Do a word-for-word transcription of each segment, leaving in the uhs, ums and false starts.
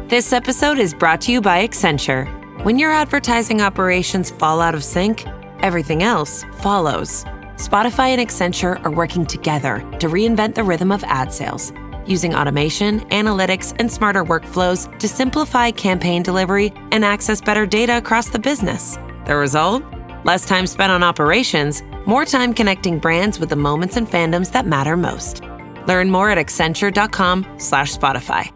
This episode is brought to you by Accenture. When your advertising operations fall out of sync, everything else follows. Spotify and Accenture are working together to reinvent the rhythm of ad sales, using automation, analytics, and smarter workflows to simplify campaign delivery and access better data across the business. The result? Less time spent on operations, more time connecting brands with the moments and fandoms that matter most. Learn more at accenture.com slash Spotify.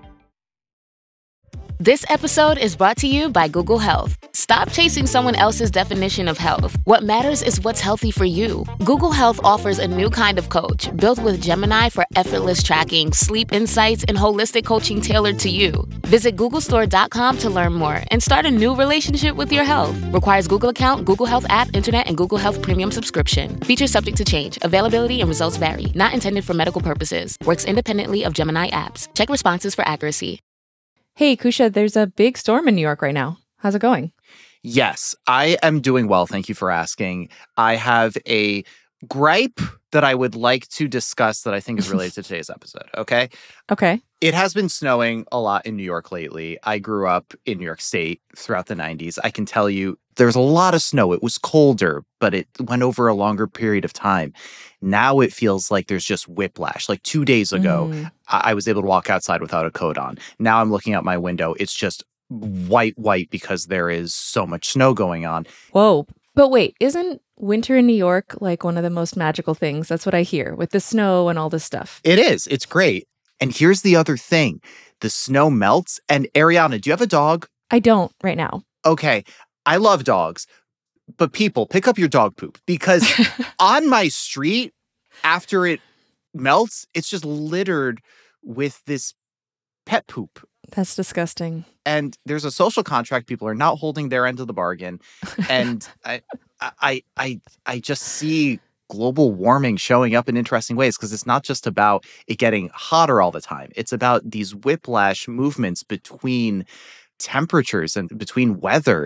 This episode is brought to you by Google Health. Stop chasing someone else's definition of health. What matters is what's healthy for you. Google Health offers a new kind of coach built with Gemini for effortless tracking, sleep insights, and holistic coaching tailored to you. Visit google store dot com to learn more and start a new relationship with your health. Requires Google account, Google Health app, internet, and Google Health Premium subscription. Features subject to change. Availability and results vary. Not intended for medical purposes. Works independently of Gemini apps. Check responses for accuracy. Hey, Kusha, there's a big storm in New York right now. How's it going? Yes, I am doing well. Thank you for asking. I have a gripe that I would like to discuss that I think is related to today's episode, okay? Okay. It has been snowing a lot in New York lately. I grew up in New York State throughout the nineties. I can tell you there's a lot of snow. It was colder, but it went over a longer period of time. Now it feels like there's just whiplash. Like two days ago, mm. I-, I was able to walk outside without a coat on. Now I'm looking out my window. It's just white, white because there is so much snow going on. Whoa. But wait, isn't winter in New York like one of the most magical things? That's what I hear with the snow and all this stuff. It is. It's great. And here's the other thing. The snow melts. And Ariana, do you have a dog? I don't right now. Okay. I love dogs. But people, pick up your dog poop. Because on my street, after it melts, it's just littered with this pet poop. That's disgusting. And there's a social contract. People are not holding their end of the bargain. And I, I, I, I just see global warming showing up in interesting ways because it's not just about it getting hotter all the time. It's about these whiplash movements between temperatures and between weather.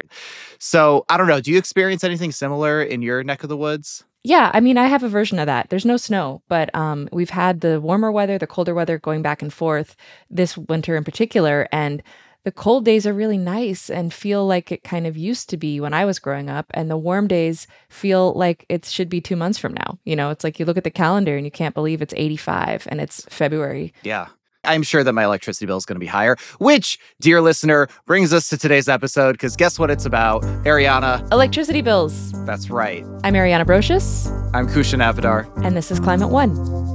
So I don't know. Do you experience anything similar in your neck of the woods? Yeah, I mean, I have a version of that. There's no snow, but um, we've had the warmer weather, the colder weather going back and forth this winter in particular. And the cold days are really nice and feel like it kind of used to be when I was growing up. And the warm days feel like it should be two months from now. You know, it's like you look at the calendar and you can't believe it's eighty-five and it's February. Yeah. I'm sure that my electricity bill is going to be higher, which, dear listener, brings us to today's episode, because guess what it's about? Ariana. Electricity bills. That's right. I'm Ariana Brocious. I'm Kusha Navidar. And this is Climate One.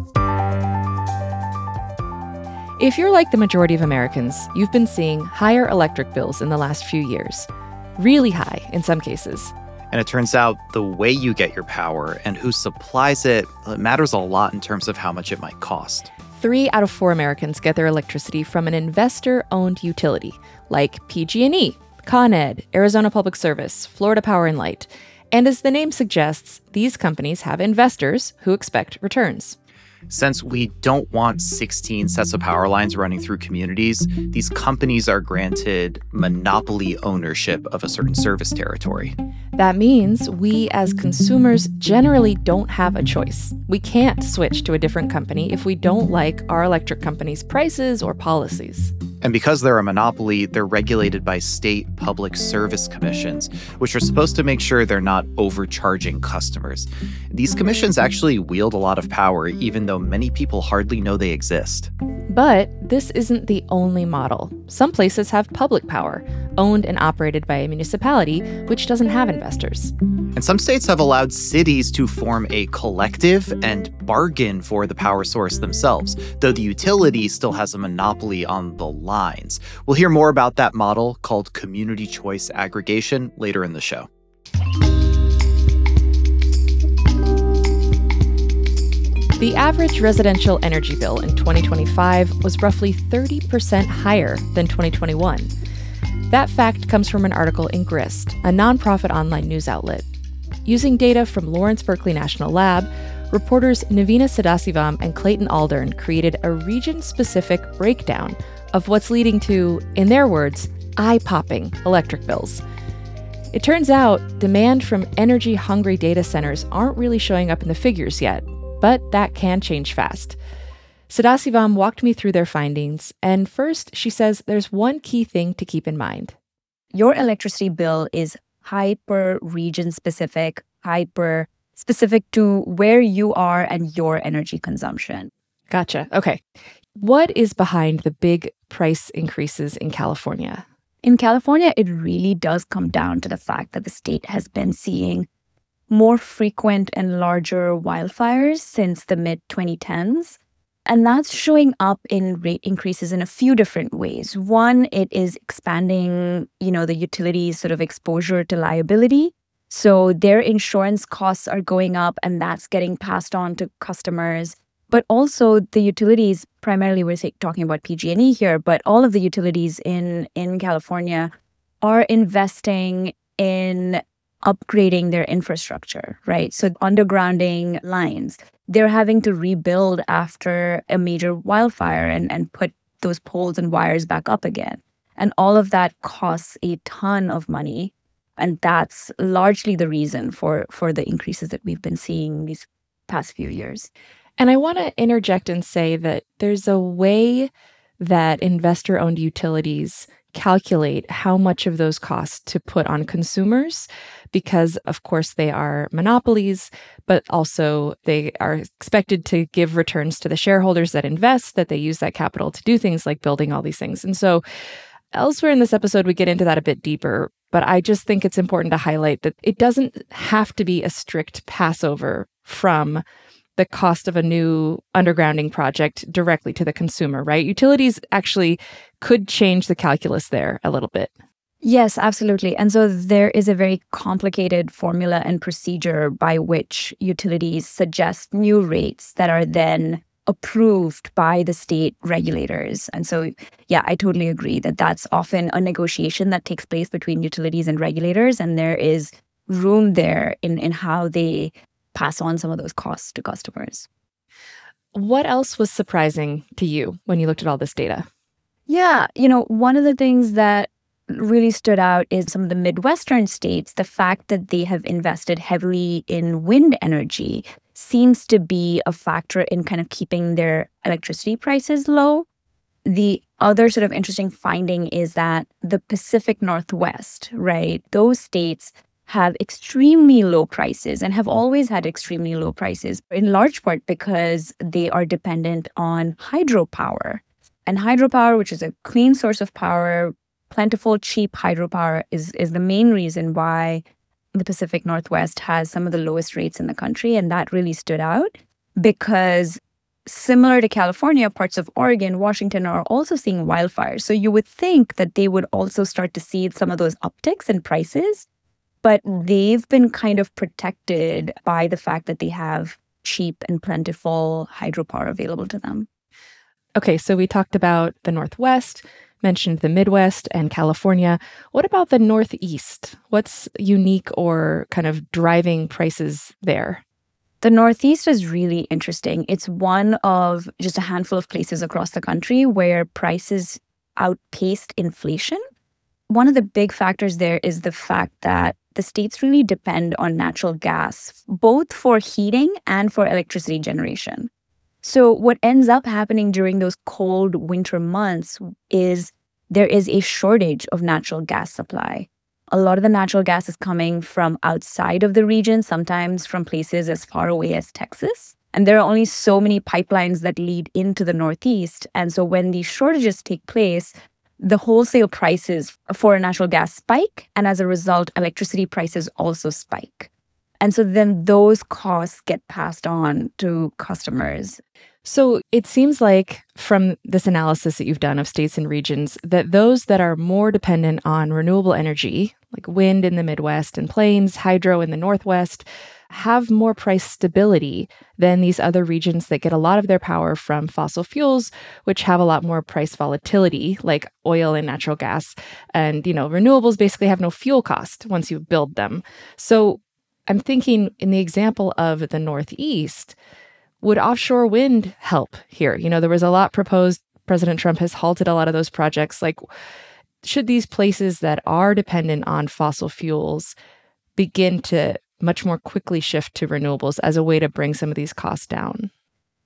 If you're like the majority of Americans, you've been seeing higher electric bills in the last few years. Really high in some cases. And it turns out the way you get your power and who supplies it, it matters a lot in terms of how much it might cost. Three out of four Americans get their electricity from an investor-owned utility, like P G and E, Con Ed, Arizona Public Service, Florida Power and Light. And as the name suggests, these companies have investors who expect returns. Since we don't want sixteen sets of power lines running through communities, these companies are granted monopoly ownership of a certain service territory. That means we as consumers generally don't have a choice. We can't switch to a different company if we don't like our electric company's prices or policies. And because they're a monopoly, they're regulated by state public service commissions, which are supposed to make sure they're not overcharging customers. These commissions actually wield a lot of power, even though many people hardly know they exist. But this isn't the only model. Some places have public power, owned and operated by a municipality, which doesn't have investors. And some states have allowed cities to form a collective and bargain for the power source themselves, though the utility still has a monopoly on the lines. We'll hear more about that model called community choice aggregation later in the show. The average residential energy bill in twenty twenty-five was roughly thirty percent higher than twenty twenty-one. That fact comes from an article in Grist, a nonprofit online news outlet. Using data from Lawrence Berkeley National Lab, reporters Navina Sadasivam and Clayton Aldern created a region-specific breakdown of what's leading to, in their words, eye-popping electric bills. It turns out demand from energy-hungry data centers aren't really showing up in the figures yet, but that can change fast. Sadasivam walked me through their findings, and first, she says there's one key thing to keep in mind. Your electricity bill is hyper-region specific, hyper-specific to where you are and your energy consumption. Gotcha. Okay. What is behind the big price increases in California? In California, it really does come down to the fact that the state has been seeing more frequent and larger wildfires since the mid twenty tens. And that's showing up in rate increases in a few different ways. One, it is expanding, you know, the utilities' sort of exposure to liability. So their insurance costs are going up, and that's getting passed on to customers. But also the utilities, primarily we're talking about P G and E here, but all of the utilities in, in California are investing in upgrading their infrastructure, right? So undergrounding lines. They're having to rebuild after a major wildfire and, and put those poles and wires back up again. And all of that costs a ton of money. And that's largely the reason for, for the increases that we've been seeing these past few years. And I want to interject and say that there's a way that investor-owned utilities calculate how much of those costs to put on consumers, because of course they are monopolies, but also they are expected to give returns to the shareholders that invest, that they use that capital to do things like building all these things. And so elsewhere in this episode, we get into that a bit deeper, but I just think it's important to highlight that it doesn't have to be a strict passover from the cost of a new undergrounding project directly to the consumer, right? Utilities actually could change the calculus there a little bit. Yes, absolutely. And so there is a very complicated formula and procedure by which utilities suggest new rates that are then approved by the state regulators. And so, yeah, I totally agree that that's often a negotiation that takes place between utilities and regulators. And there is room there in, in how they pass on some of those costs to customers. What else was surprising to you when you looked at all this data? Yeah, you know, one of the things that really stood out is some of the Midwestern states, the fact that they have invested heavily in wind energy seems to be a factor in kind of keeping their electricity prices low. The other sort of interesting finding is that the Pacific Northwest, right, those states have extremely low prices and have always had extremely low prices, in large part because they are dependent on hydropower. And hydropower, which is a clean source of power, plentiful, cheap hydropower, is, is the main reason why the Pacific Northwest has some of the lowest rates in the country. And that really stood out because similar to California, parts of Oregon, Washington are also seeing wildfires. So you would think that they would also start to see some of those upticks in prices, but they've been kind of protected by the fact that they have cheap and plentiful hydropower available to them. Okay, so we talked about the Northwest, mentioned the Midwest and California. What about the Northeast? What's unique or kind of driving prices there? The Northeast is really interesting. It's one of just a handful of places across the country where prices outpaced inflation. One of the big factors there is the fact that the states really depend on natural gas, both for heating and for electricity generation. So what ends up happening during those cold winter months is there is a shortage of natural gas supply. A lot of the natural gas is coming from outside of the region, sometimes from places as far away as Texas. And there are only so many pipelines that lead into the Northeast. And so when these shortages take place, the wholesale prices for natural gas spike. And as a result, electricity prices also spike. And so then those costs get passed on to customers. So it seems like from this analysis that you've done of states and regions, that those that are more dependent on renewable energy, like wind in the Midwest and plains, hydro in the Northwest, have more price stability than these other regions that get a lot of their power from fossil fuels, which have a lot more price volatility, like oil and natural gas. And, you know, renewables basically have no fuel cost once you build them. So I'm thinking in the example of the Northeast, would offshore wind help here? You know, there was a lot proposed. President Trump has halted a lot of those projects. Like, should these places that are dependent on fossil fuels begin to much more quickly shift to renewables as a way to bring some of these costs down?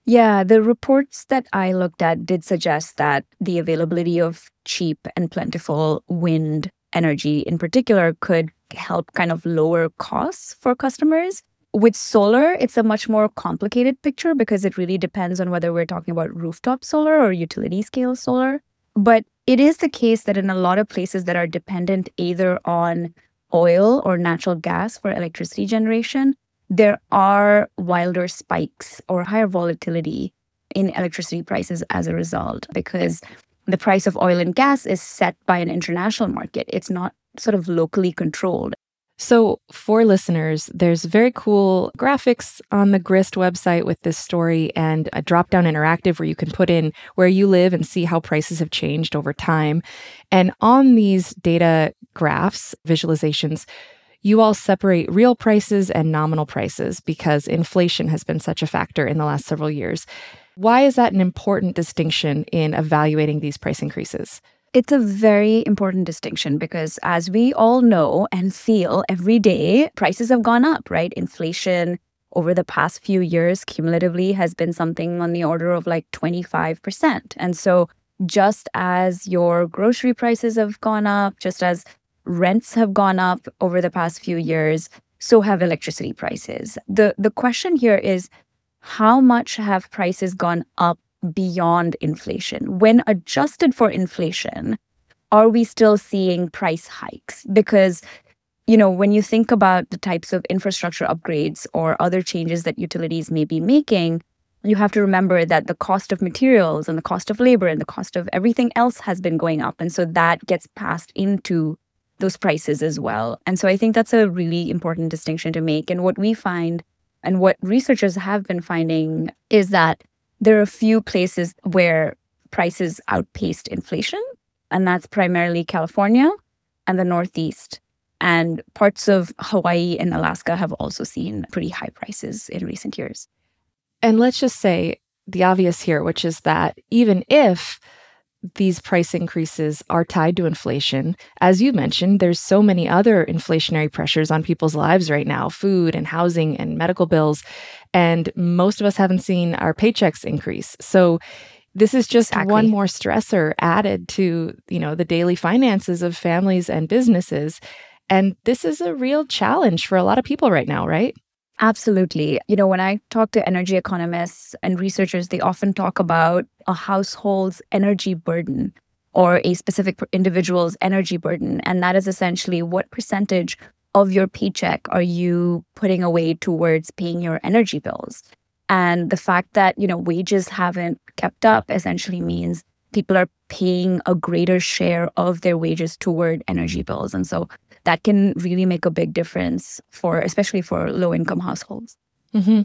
Yeah, the reports that I looked at did suggest that the availability of cheap and plentiful wind energy in particular could help kind of lower costs for customers. With solar, it's a much more complicated picture because it really depends on whether we're talking about rooftop solar or utility scale solar. But it is the case that in a lot of places that are dependent either on oil or natural gas for electricity generation, there are wilder spikes or higher volatility in electricity prices as a result, because the price of oil and gas is set by an international market. It's not sort of locally controlled. So for listeners, there's very cool graphics on the Grist website with this story and a drop-down interactive where you can put in where you live and see how prices have changed over time. And on these data graphs, visualizations, you all separate real prices and nominal prices because inflation has been such a factor in the last several years. Why is that an important distinction in evaluating these price increases? It's a very important distinction because, as we all know and feel every day, prices have gone up, right? Inflation over the past few years cumulatively has been something on the order of like twenty-five percent. And so just as your grocery prices have gone up, just as rents have gone up over the past few years, so have electricity prices. The, the question here is, how much have prices gone up beyond inflation? When adjusted for inflation, are we still seeing price hikes? Because, you know, when you think about the types of infrastructure upgrades or other changes that utilities may be making, you have to remember that the cost of materials and the cost of labor and the cost of everything else has been going up. And so that gets passed into those prices as well. And so I think that's a really important distinction to make. And what we find and what researchers have been finding is that there are a few places where prices outpaced inflation, and that's primarily California and the Northeast. And parts of Hawaii and Alaska have also seen pretty high prices in recent years. And let's just say the obvious here, which is that even if these price increases are tied to inflation, as you mentioned, there's so many other inflationary pressures on people's lives right now, food and housing and medical bills. And most of us haven't seen our paychecks increase. So this is just Exactly. one more stressor added to, you know, the daily finances of families and businesses. And this is a real challenge for a lot of people right now, right? Absolutely. You know, when I talk to energy economists and researchers, they often talk about a household's energy burden or a specific individual's energy burden. And that is essentially what percentage of your paycheck are you putting away towards paying your energy bills? And the fact that, you know, wages haven't kept up essentially means people are paying a greater share of their wages toward energy bills. And so that can really make a big difference for, especially for low-income households. Mm-hmm.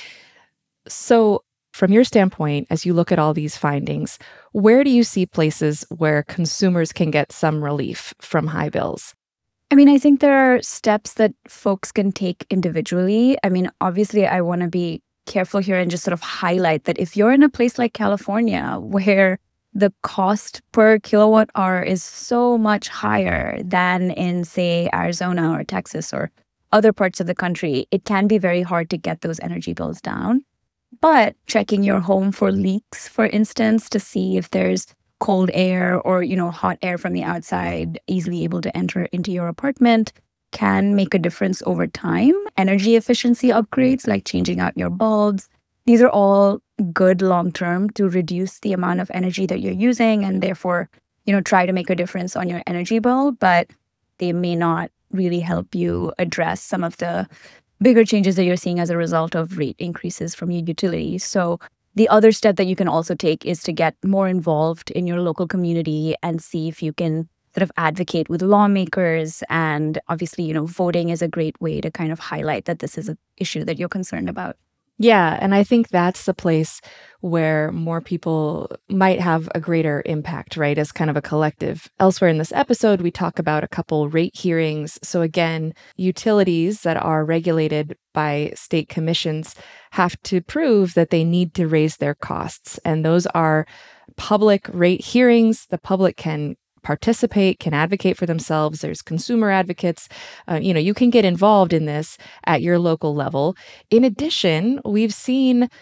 So from your standpoint, as you look at all these findings, where do you see places where consumers can get some relief from high bills? I mean, I think there are steps that folks can take individually. I mean, obviously, I want to be careful here and just sort of highlight that if you're in a place like California, where the cost per kilowatt hour is so much higher than in, say, Arizona or Texas or other parts of the country, it can be very hard to get those energy bills down. But checking your home for leaks, for instance, to see if there's cold air or, you know, hot air from the outside easily able to enter into your apartment can make a difference over time. Energy efficiency upgrades like changing out your bulbs, these are all good long-term to reduce the amount of energy that you're using and therefore, you know, try to make a difference on your energy bill, but they may not really help you address some of the bigger changes that you're seeing as a result of rate increases from your utilities. So the other step that you can also take is to get more involved in your local community and see if you can sort of advocate with lawmakers. And obviously, you know, voting is a great way to kind of highlight that this is an issue that you're concerned about. Yeah, and I think that's the place where more people might have a greater impact, right, as kind of a collective. Elsewhere in this episode, we talk about a couple rate hearings. So again, utilities that are regulated by state commissions have to prove that they need to raise their costs. And those are public rate hearings. The public can participate, can advocate for themselves. There's consumer advocates. Uh, you know, you can get involved in this at your local level. In addition, we've seen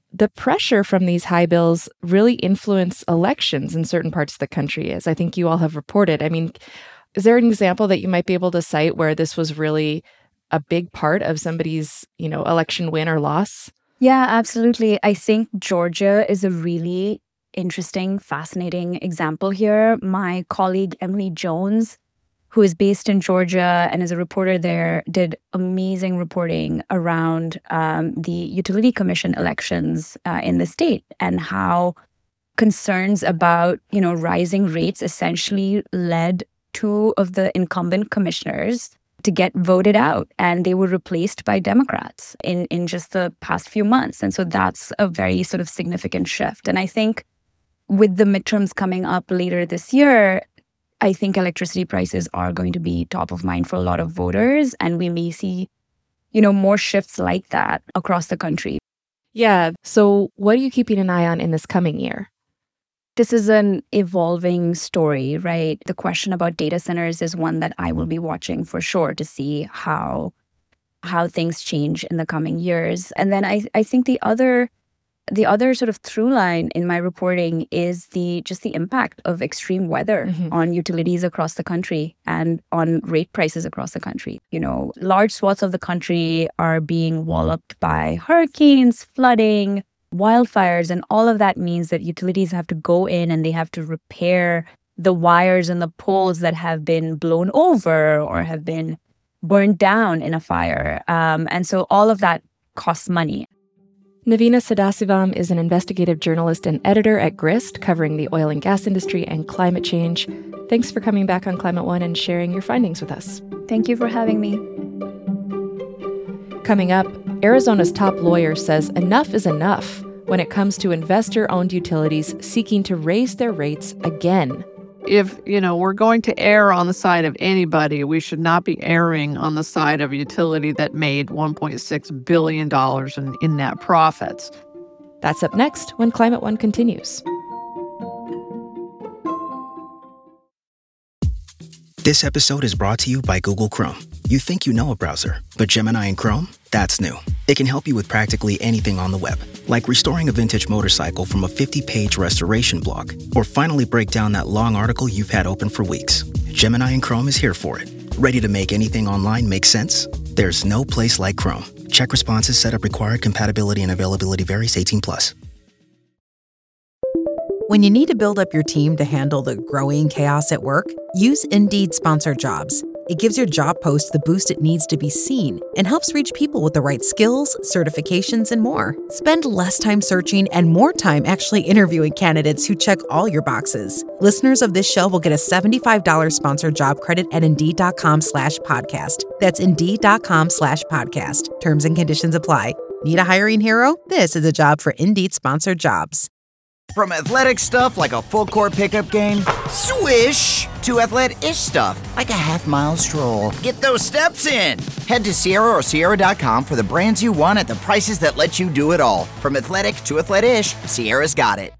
the pressure from these high bills really influence elections in certain parts of the country, as I think you all have reported. I mean, is there an example that you might be able to cite where this was really a big part of somebody's, you know, election win or loss? Yeah, absolutely. I think Georgia is a really interesting, fascinating example here. My colleague, Emily Jones, who is based in Georgia and is a reporter there, did amazing reporting around um, the Utility Commission elections uh, in the state and how concerns about, you know, rising rates essentially led two of the incumbent commissioners to get voted out, and they were replaced by Democrats in, in just the past few months. And so that's a very sort of significant shift. And I think with the midterms coming up later this year, I think electricity prices are going to be top of mind for a lot of voters, and we may see, you know, more shifts like that across the country. Yeah. So what are you keeping an eye on in this coming year? This is an evolving story, right? The question about data centers is one that I will be watching for sure to see how how things change in the coming years. And then I, I think the other the other sort of through line in my reporting is the just the impact of extreme weather mm-hmm. on utilities across the country and on rate prices across the country. You know, large swaths of the country are being walloped by hurricanes, flooding, wildfires, and all of that means that utilities have to go in and they have to repair the wires and the poles that have been blown over or have been burned down in a fire. Um, and so all of that costs money. Navina Sadasivam is an investigative journalist and editor at Grist, covering the oil and gas industry and climate change. Thanks for coming back on Climate One and sharing your findings with us. Thank you for having me. Coming up, Arizona's top lawyer says enough is enough when it comes to investor-owned utilities seeking to raise their rates again. If, you know, we're going to err on the side of anybody, we should not be erring on the side of a utility that made one point six billion dollars in, in net profits. That's up next when Climate One continues. This episode is brought to you by Google Chrome. You think you know a browser, but Gemini and Chrome? That's new. It can help you with practically anything on the web, like restoring a vintage motorcycle from a fifty-page restoration blog, or finally break down that long article you've had open for weeks. Gemini and Chrome is here for it. Ready to make anything online make sense? There's no place like Chrome. Check responses, setup required, compatibility and availability varies, eighteen plus. When you need to build up your team to handle the growing chaos at work, use Indeed Sponsored Jobs. It gives your job post the boost it needs to be seen and helps reach people with the right skills, certifications, and more. Spend less time searching and more time actually interviewing candidates who check all your boxes. Listeners of this show will get a seventy-five dollars sponsored job credit at Indeed.com slash podcast. That's Indeed.com slash podcast. Terms and conditions apply. Need a hiring hero? This is a job for Indeed Sponsored Jobs. From athletic stuff like a full-court pickup game, swish, to athletic-ish stuff like a half-mile stroll. Get those steps in. Head to Sierra or Sierra dot com for the brands you want at the prices that let you do it all. From athletic to athletic-ish, Sierra's got it.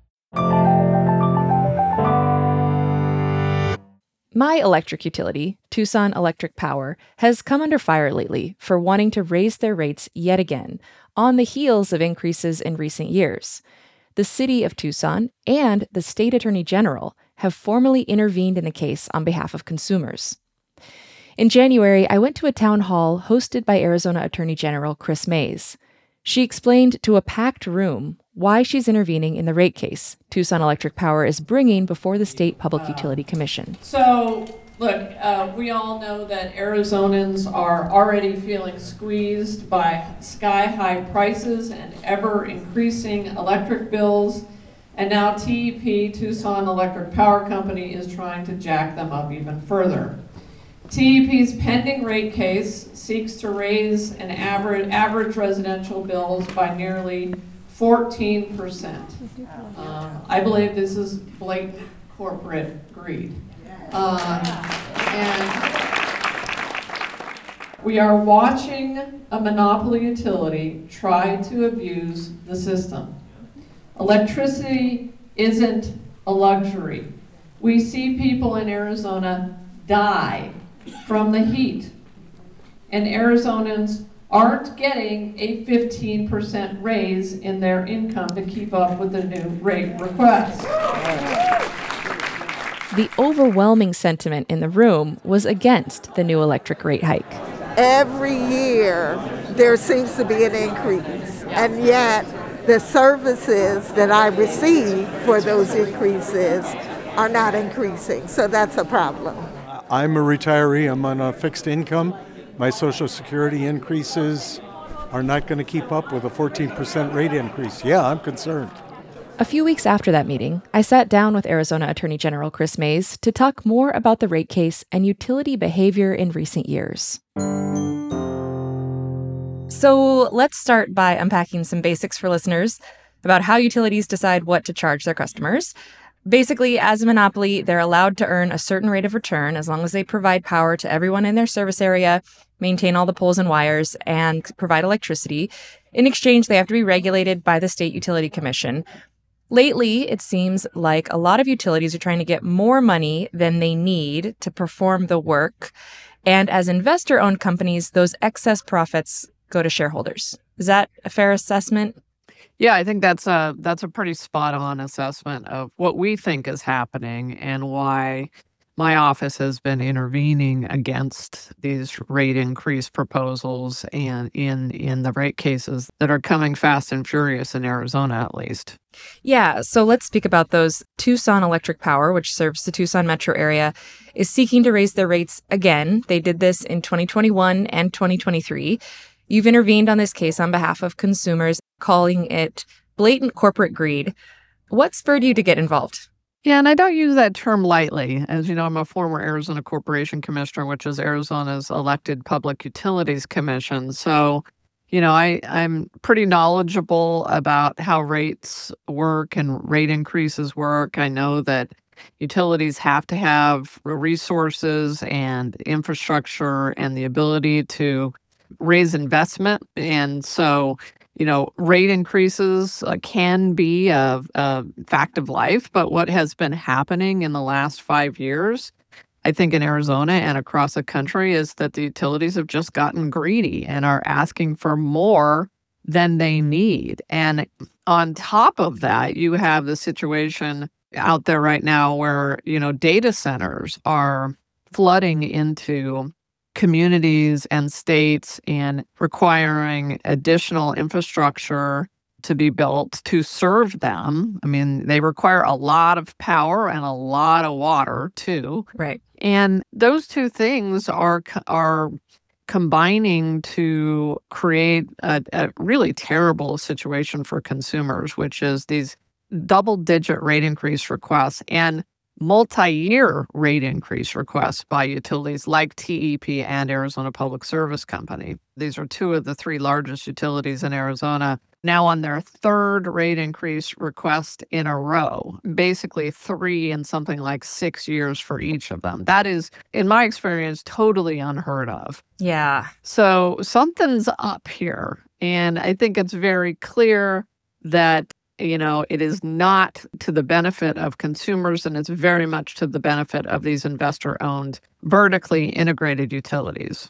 My electric utility, Tucson Electric Power, has come under fire lately for wanting to raise their rates yet again, on the heels of increases in recent years. The city of Tucson and the state attorney general have formally intervened in the case on behalf of consumers. In January, I went to a town hall hosted by Arizona Attorney General Kris Mayes. She explained to a packed room why she's intervening in the rate case Tucson Electric Power is bringing before the State Public Utility Commission. So, look, uh, we all know that Arizonans are already feeling squeezed by sky-high prices and ever-increasing electric bills, and now T E P, Tucson Electric Power Company, is trying to jack them up even further. T E P's pending rate case seeks to raise an average, average residential bills by nearly fourteen percent. Um, I believe this is blatant corporate greed. Um, and we are watching a monopoly utility try to abuse the system. Electricity isn't a luxury. We see people in Arizona die from the heat, and Arizonans aren't getting a fifteen percent raise in their income to keep up with the new rate requests. The overwhelming sentiment in the room was against the new electric rate hike. Every year, there seems to be an increase, and yet the services that I receive for those increases are not increasing, so that's a problem. I'm a retiree. I'm on a fixed income. My Social Security increases are not going to keep up with a fourteen percent rate increase. Yeah, I'm concerned. A few weeks after that meeting, I sat down with Arizona Attorney General Chris Mayes to talk more about the rate case and utility behavior in recent years. So let's start by unpacking some basics for listeners about how utilities decide what to charge their customers. Basically, as a monopoly, they're allowed to earn a certain rate of return as long as they provide power to everyone in their service area, maintain all the poles and wires, and provide electricity. In exchange, they have to be regulated by the State Utility Commission. Lately, it seems like a lot of utilities are trying to get more money than they need to perform the work. And as investor-owned companies, those excess profits go to shareholders. Is that a fair assessment? Yeah, I think that's a that's a pretty spot on assessment of what we think is happening and why my office has been intervening against these rate increase proposals and in in the rate cases that are coming fast and furious in Arizona, at least. Yeah, so let's speak about those. Tucson Electric Power, which serves the Tucson metro area, is seeking to raise their rates again. They did this in twenty twenty-one and twenty twenty-three. You've intervened on this case on behalf of consumers, calling it blatant corporate greed. What spurred you to get involved? Yeah, and I don't use that term lightly. As you know, I'm a former Arizona Corporation Commissioner, which is Arizona's elected public utilities commission. So, you know, I, I'm pretty knowledgeable about how rates work and rate increases work. I know that utilities have to have resources and infrastructure and the ability to raise investment. And so, you know, rate increases uh, can be a, a fact of life. But what has been happening in the last five years, I think in Arizona and across the country, is that the utilities have just gotten greedy and are asking for more than they need. And on top of that, you have the situation out there right now where, you know, data centers are flooding into communities and states and requiring additional infrastructure to be built to serve them. I mean, they require a lot of power and a lot of water too. Right. And those two things are are combining to create a, a really terrible situation for consumers, which is these double-digit rate increase requests and multi-year rate increase requests by utilities like T E P and Arizona Public Service Company. These are two of the three largest utilities in Arizona, now on their third rate increase request in a row, basically three in something like six years for each of them. That is, in my experience, totally unheard of. Yeah. So something's up here. And I think it's very clear that you know, it is not to the benefit of consumers, and it's very much to the benefit of these investor-owned, vertically integrated utilities.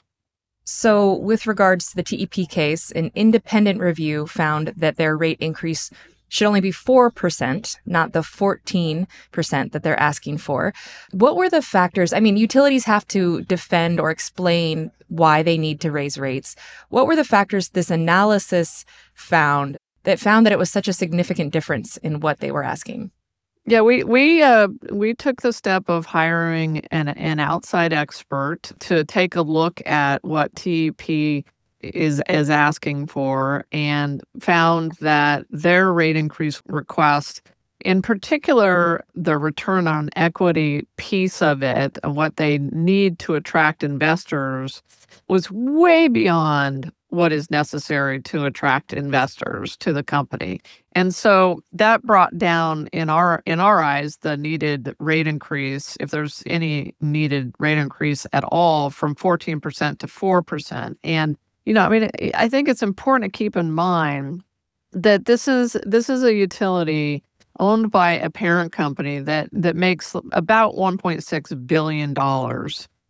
So with regards to the T E P case, an independent review found that their rate increase should only be four percent, not the fourteen percent that they're asking for. What were the factors? I mean, utilities have to defend or explain why they need to raise rates. What were the factors this analysis found that found that it was such a significant difference in what they were asking? Yeah, we we uh, we took the step of hiring an an outside expert to take a look at what T E P is is asking for, and found that their rate increase request, in particular, the return on equity piece of it, and what they need to attract investors, was way beyond what is necessary to attract investors to the company. And so that brought down, in our in our eyes, the needed rate increase, if there's any needed rate increase at all, from fourteen percent to four percent. And, you know, I mean, I think it's important to keep in mind that this is this is a utility owned by a parent company that that makes about one point six billion dollars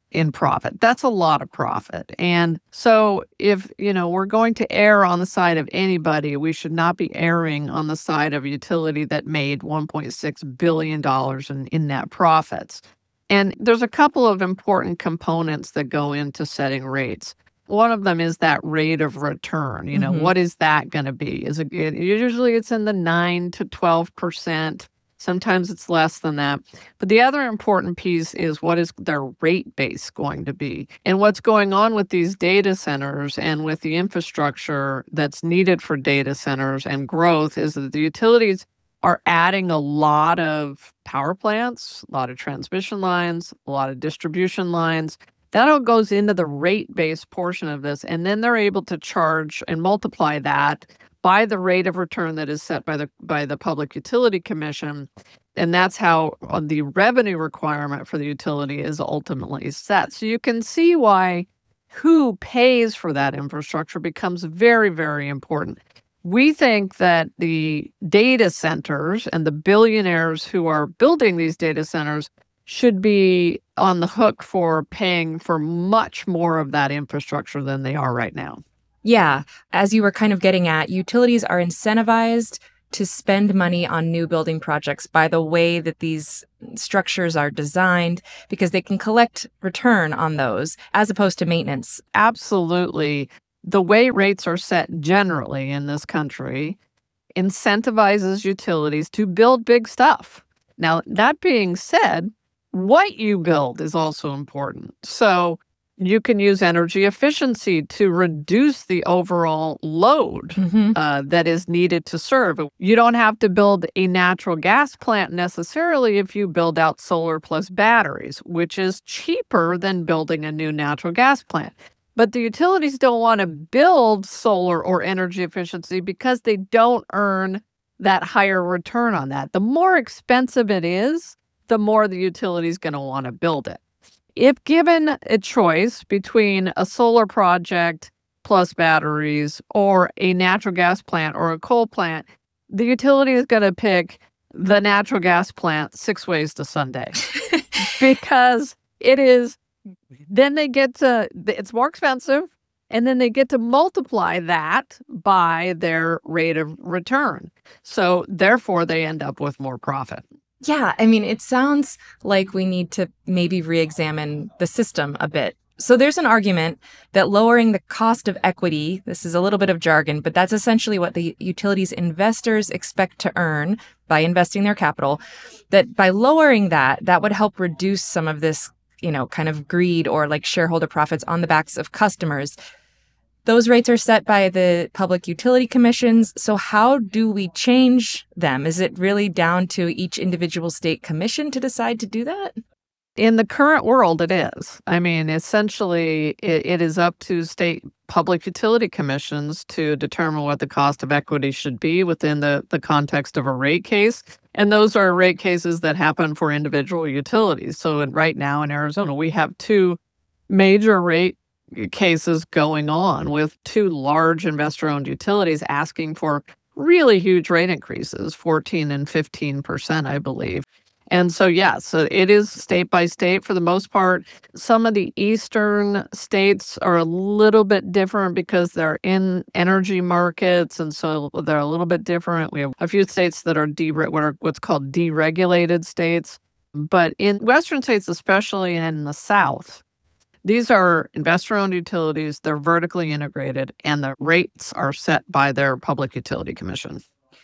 in profit. That's a lot of profit. And so if, you know, we're going to err on the side of anybody, we should not be erring on the side of a utility that made one point six billion dollars in, in net profits. And there's a couple of important components that go into setting rates. One of them is that rate of return. You know, Mhm. what is that going to be? Is it, it usually it's in the nine to twelve percent. Sometimes it's less than that. But the other important piece is what is their rate base going to be? And what's going on with these data centers and with the infrastructure that's needed for data centers and growth is that the utilities are adding a lot of power plants, a lot of transmission lines, a lot of distribution lines. That all goes into the rate-based portion of this, and then they're able to charge and multiply that by the rate of return that is set by the by the Public Utility Commission, and that's how uh, the revenue requirement for the utility is ultimately set. So you can see why who pays for that infrastructure becomes very, very important. We think that the data centers and the billionaires who are building these data centers should be on the hook for paying for much more of that infrastructure than they are right now. Yeah, as you were kind of getting at, utilities are incentivized to spend money on new building projects by the way that these structures are designed because they can collect return on those as opposed to maintenance. Absolutely. The way rates are set generally in this country incentivizes utilities to build big stuff. Now, that being said, what you build is also important. So you can use energy efficiency to reduce the overall load Mm-hmm. uh, that is needed to serve. You don't have to build a natural gas plant necessarily if you build out solar plus batteries, which is cheaper than building a new natural gas plant. But the utilities don't want to build solar or energy efficiency because they don't earn that higher return on that. The more expensive it is, the more the utility is going to want to build it. If given a choice between a solar project plus batteries or a natural gas plant or a coal plant, the utility is going to pick the natural gas plant six ways to Sunday because it is, then they get to, it's more expensive, and then they get to multiply that by their rate of return. So therefore, they end up with more profit. Yeah, I mean, it sounds like we need to maybe re-examine the system a bit. So there's an argument that lowering the cost of equity, this is a little bit of jargon, but that's essentially what the utilities investors expect to earn by investing their capital, that by lowering that, that would help reduce some of this, you know, kind of greed or like shareholder profits on the backs of customers. Those rates are set by the public utility commissions. So how do we change them? Is it really down to each individual state commission to decide to do that? In the current world, it is. I mean, essentially, it, it is up to state public utility commissions to determine what the cost of equity should be within the, the context of a rate case. And those are rate cases that happen for individual utilities. So in, right now in Arizona, we have two major rate cases going on with two large investor-owned utilities asking for really huge rate increases, fourteen and fifteen percent, I believe. And so, yeah, so it is state by state for the most part. Some of the eastern states are a little bit different because they're in energy markets, and so they're a little bit different. We have a few states that are de- what are what's called deregulated states. But in western states, especially in the South, these are investor-owned utilities. They're vertically integrated, and the rates are set by their public utility commission.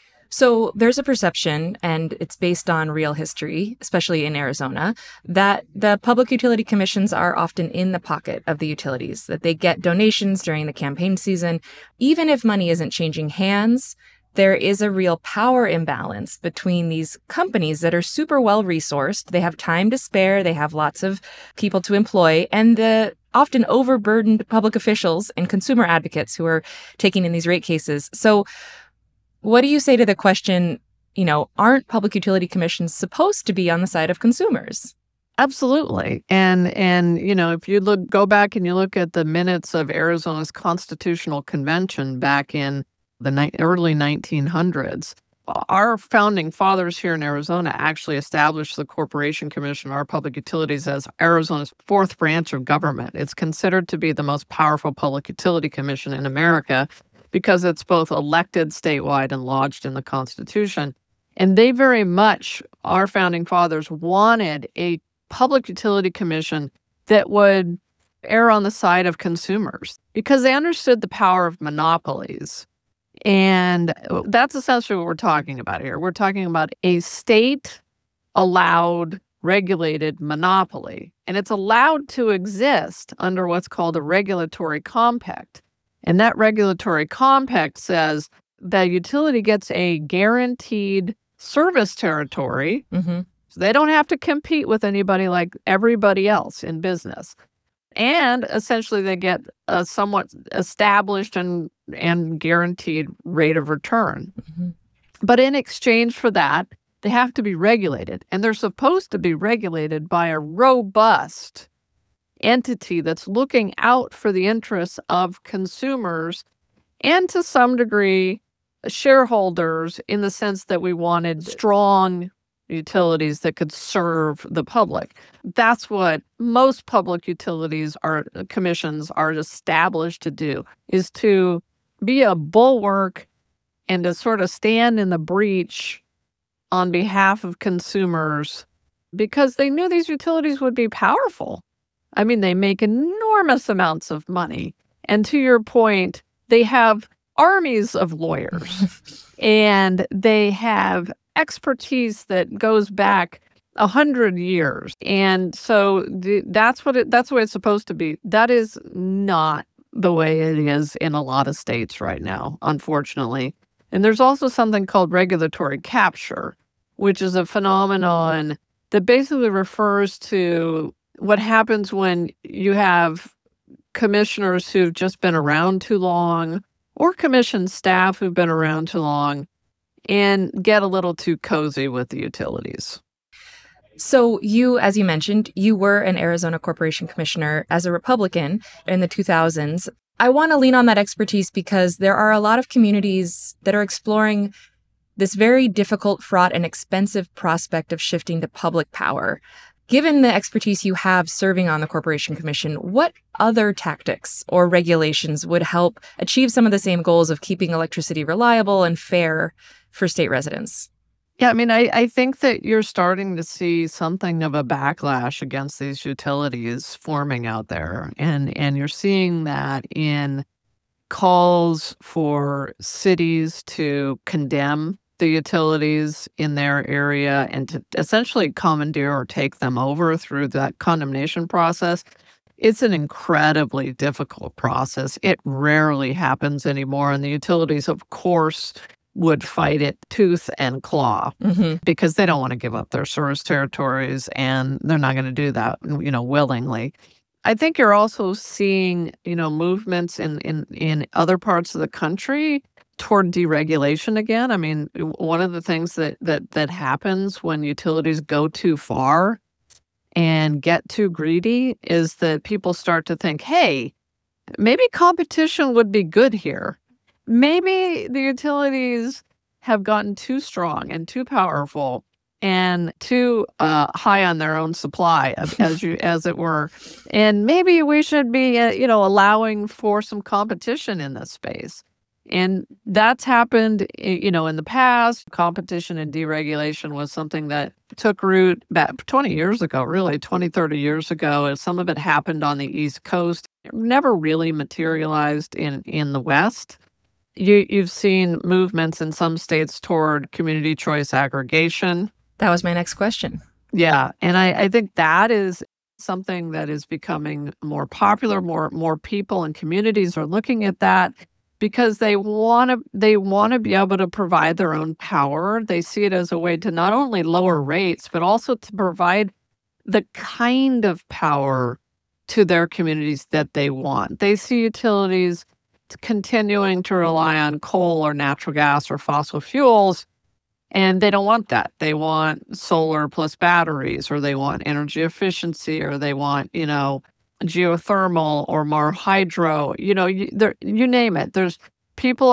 So there's a perception, and it's based on real history, especially in Arizona, that the public utility commissions are often in the pocket of the utilities, that they get donations during the campaign season. Even if money isn't changing hands, there is a real power imbalance between these companies that are super well resourced. They have time to spare. They have lots of people to employ, and the often overburdened public officials and consumer advocates who are taking in these rate cases. So what do you say to the question, you know, aren't public utility commissions supposed to be on the side of consumers? Absolutely. And, and you know, if you look, go back and you look at the minutes of Arizona's Constitutional Convention back in the ni- early nineteen hundreds, our founding fathers here in Arizona actually established the Corporation Commission, our public utilities, as Arizona's fourth branch of government. It's considered to be the most powerful public utility commission in America because it's both elected statewide and lodged in the Constitution. And they very much, our founding fathers, wanted a public utility commission that would err on the side of consumers because they understood the power of monopolies. And that's essentially what we're talking about here. We're talking about a state-allowed, regulated monopoly. And it's allowed to exist under what's called a regulatory compact. And that regulatory compact says that utility gets a guaranteed service territory. Mm-hmm. So they don't have to compete with anybody like everybody else in business. And essentially they get a somewhat established and, and guaranteed rate of return. Mm-hmm. But in exchange for that, they have to be regulated. And they're supposed to be regulated by a robust entity that's looking out for the interests of consumers and to some degree shareholders, in the sense that we wanted strong utilities that could serve the public. That's what most public utilities are commissions are established to do, is to be a bulwark and to sort of stand in the breach on behalf of consumers because they knew these utilities would be powerful. I mean, they make enormous amounts of money. And to your point, they have armies of lawyers and they have expertise that goes back a hundred years. And so th- that's what it, that's the way it's supposed to be. That is not the way it is in a lot of states right now, unfortunately. And there's also something called regulatory capture, which is a phenomenon that basically refers to what happens when you have commissioners who've just been around too long or commission staff who've been around too long and get a little too cozy with the utilities. So you, as you mentioned, you were an Arizona Corporation Commissioner as a Republican in the two thousands. I want to lean on that expertise because there are a lot of communities that are exploring this very difficult, fraught, and expensive prospect of shifting to public power. Given the expertise you have serving on the Corporation Commission, what other tactics or regulations would help achieve some of the same goals of keeping electricity reliable and fair for state residents? Yeah, I mean, I, I think that you're starting to see something of a backlash against these utilities forming out there. And, and you're seeing that in calls for cities to condemn the utilities in their area and to essentially commandeer or take them over through that condemnation process. It's an incredibly difficult process. It rarely happens anymore. And the utilities, of course, would fight it tooth and claw mm-hmm. because they don't want to give up their service territories and they're not going to do that, you know, willingly. I think you're also seeing, you know, movements in, in, in other parts of the country toward deregulation again. I mean, one of the things that that that happens when utilities go too far and get too greedy is that people start to think, hey, maybe competition would be good here. Maybe the utilities have gotten too strong and too powerful and too uh, high on their own supply, as you as it were. And maybe we should be, uh, you know, allowing for some competition in this space. And that's happened, you know, in the past. Competition and deregulation was something that took root back twenty years ago, really, twenty, thirty years ago. And some of it happened on the East Coast. It never really materialized in, in the West. You, you've seen movements in some states toward community choice aggregation. That was my next question. Yeah. And I, I think that is something that is becoming more popular. More, more people and communities are looking at that because they want to they want to be able to provide their own power. They see it as a way to not only lower rates, but also to provide the kind of power to their communities that they want. They see utilities continuing to rely on coal or natural gas or fossil fuels, and they don't want that. They want solar plus batteries, or they want energy efficiency, or they want, you know, geothermal or more hydro, you know, you, there, you name it. There's people are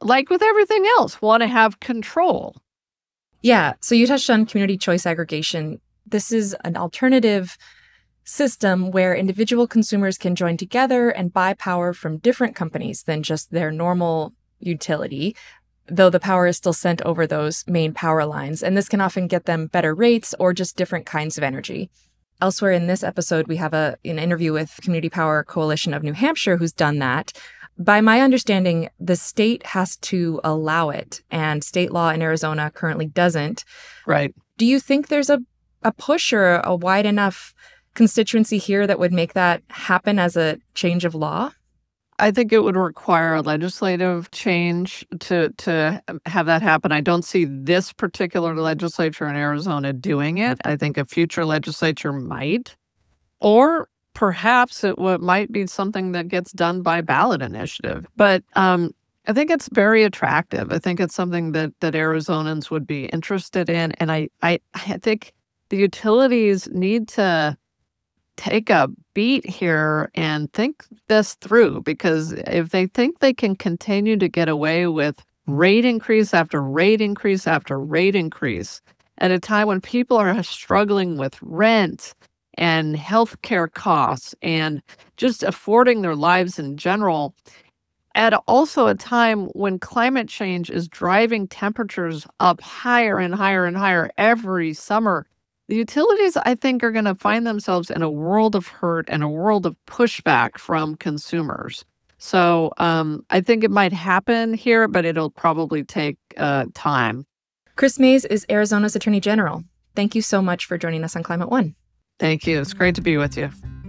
like with everything else, want to have control. Yeah. So you touched on community choice aggregation. This is an alternative system where individual consumers can join together and buy power from different companies than just their normal utility, though the power is still sent over those main power lines. And this can often get them better rates or just different kinds of energy. Elsewhere in this episode, we have a, an interview with Community Power Coalition of New Hampshire who's done that. By my understanding, the state has to allow it, and state law in Arizona currently doesn't. Right. Do you think there's a, a push or a wide enough constituency here that would make that happen as a change of law? I think it would require a legislative change to to have that happen. I don't see this particular legislature in Arizona doing it. I think a future legislature might, or perhaps it w- might be something that gets done by ballot initiative. But um, I think it's very attractive. I think it's something that that Arizonans would be interested in, and I I, I think the utilities need to take a beat here and think this through, because if they think they can continue to get away with rate increase after rate increase after rate increase at a time when people are struggling with rent and healthcare costs and just affording their lives in general, at also a time when climate change is driving temperatures up higher and higher and higher every summer, the utilities, I think, are going to find themselves in a world of hurt and a world of pushback from consumers. So um, I think it might happen here, but it'll probably take uh, time. Kris Mayes is Arizona's Attorney General. Thank you so much for joining us on Climate One. Thank you. It's great to be with you.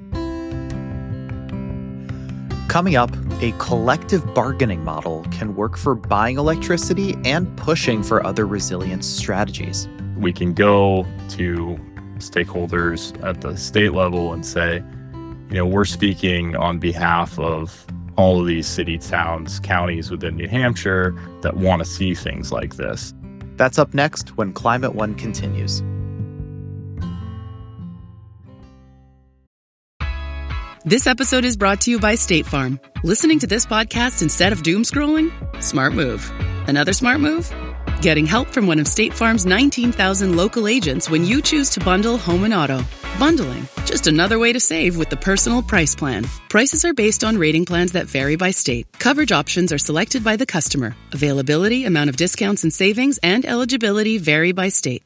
Coming up, a collective bargaining model can work for buying electricity and pushing for other resilience strategies. We can go to stakeholders at the state level and say, you know, we're speaking on behalf of all of these city, towns, counties within New Hampshire that want to see things like this. That's up next when Climate One continues. This episode is brought to you by State Farm. Listening to this podcast instead of doom scrolling? Smart move. Another smart move? Getting help from one of State Farm's nineteen thousand local agents when you choose to bundle home and auto. Bundling, just another way to save with the Personal Price Plan. Prices are based on rating plans that vary by state. Coverage options are selected by the customer. Availability, amount of discounts and savings, and eligibility vary by state.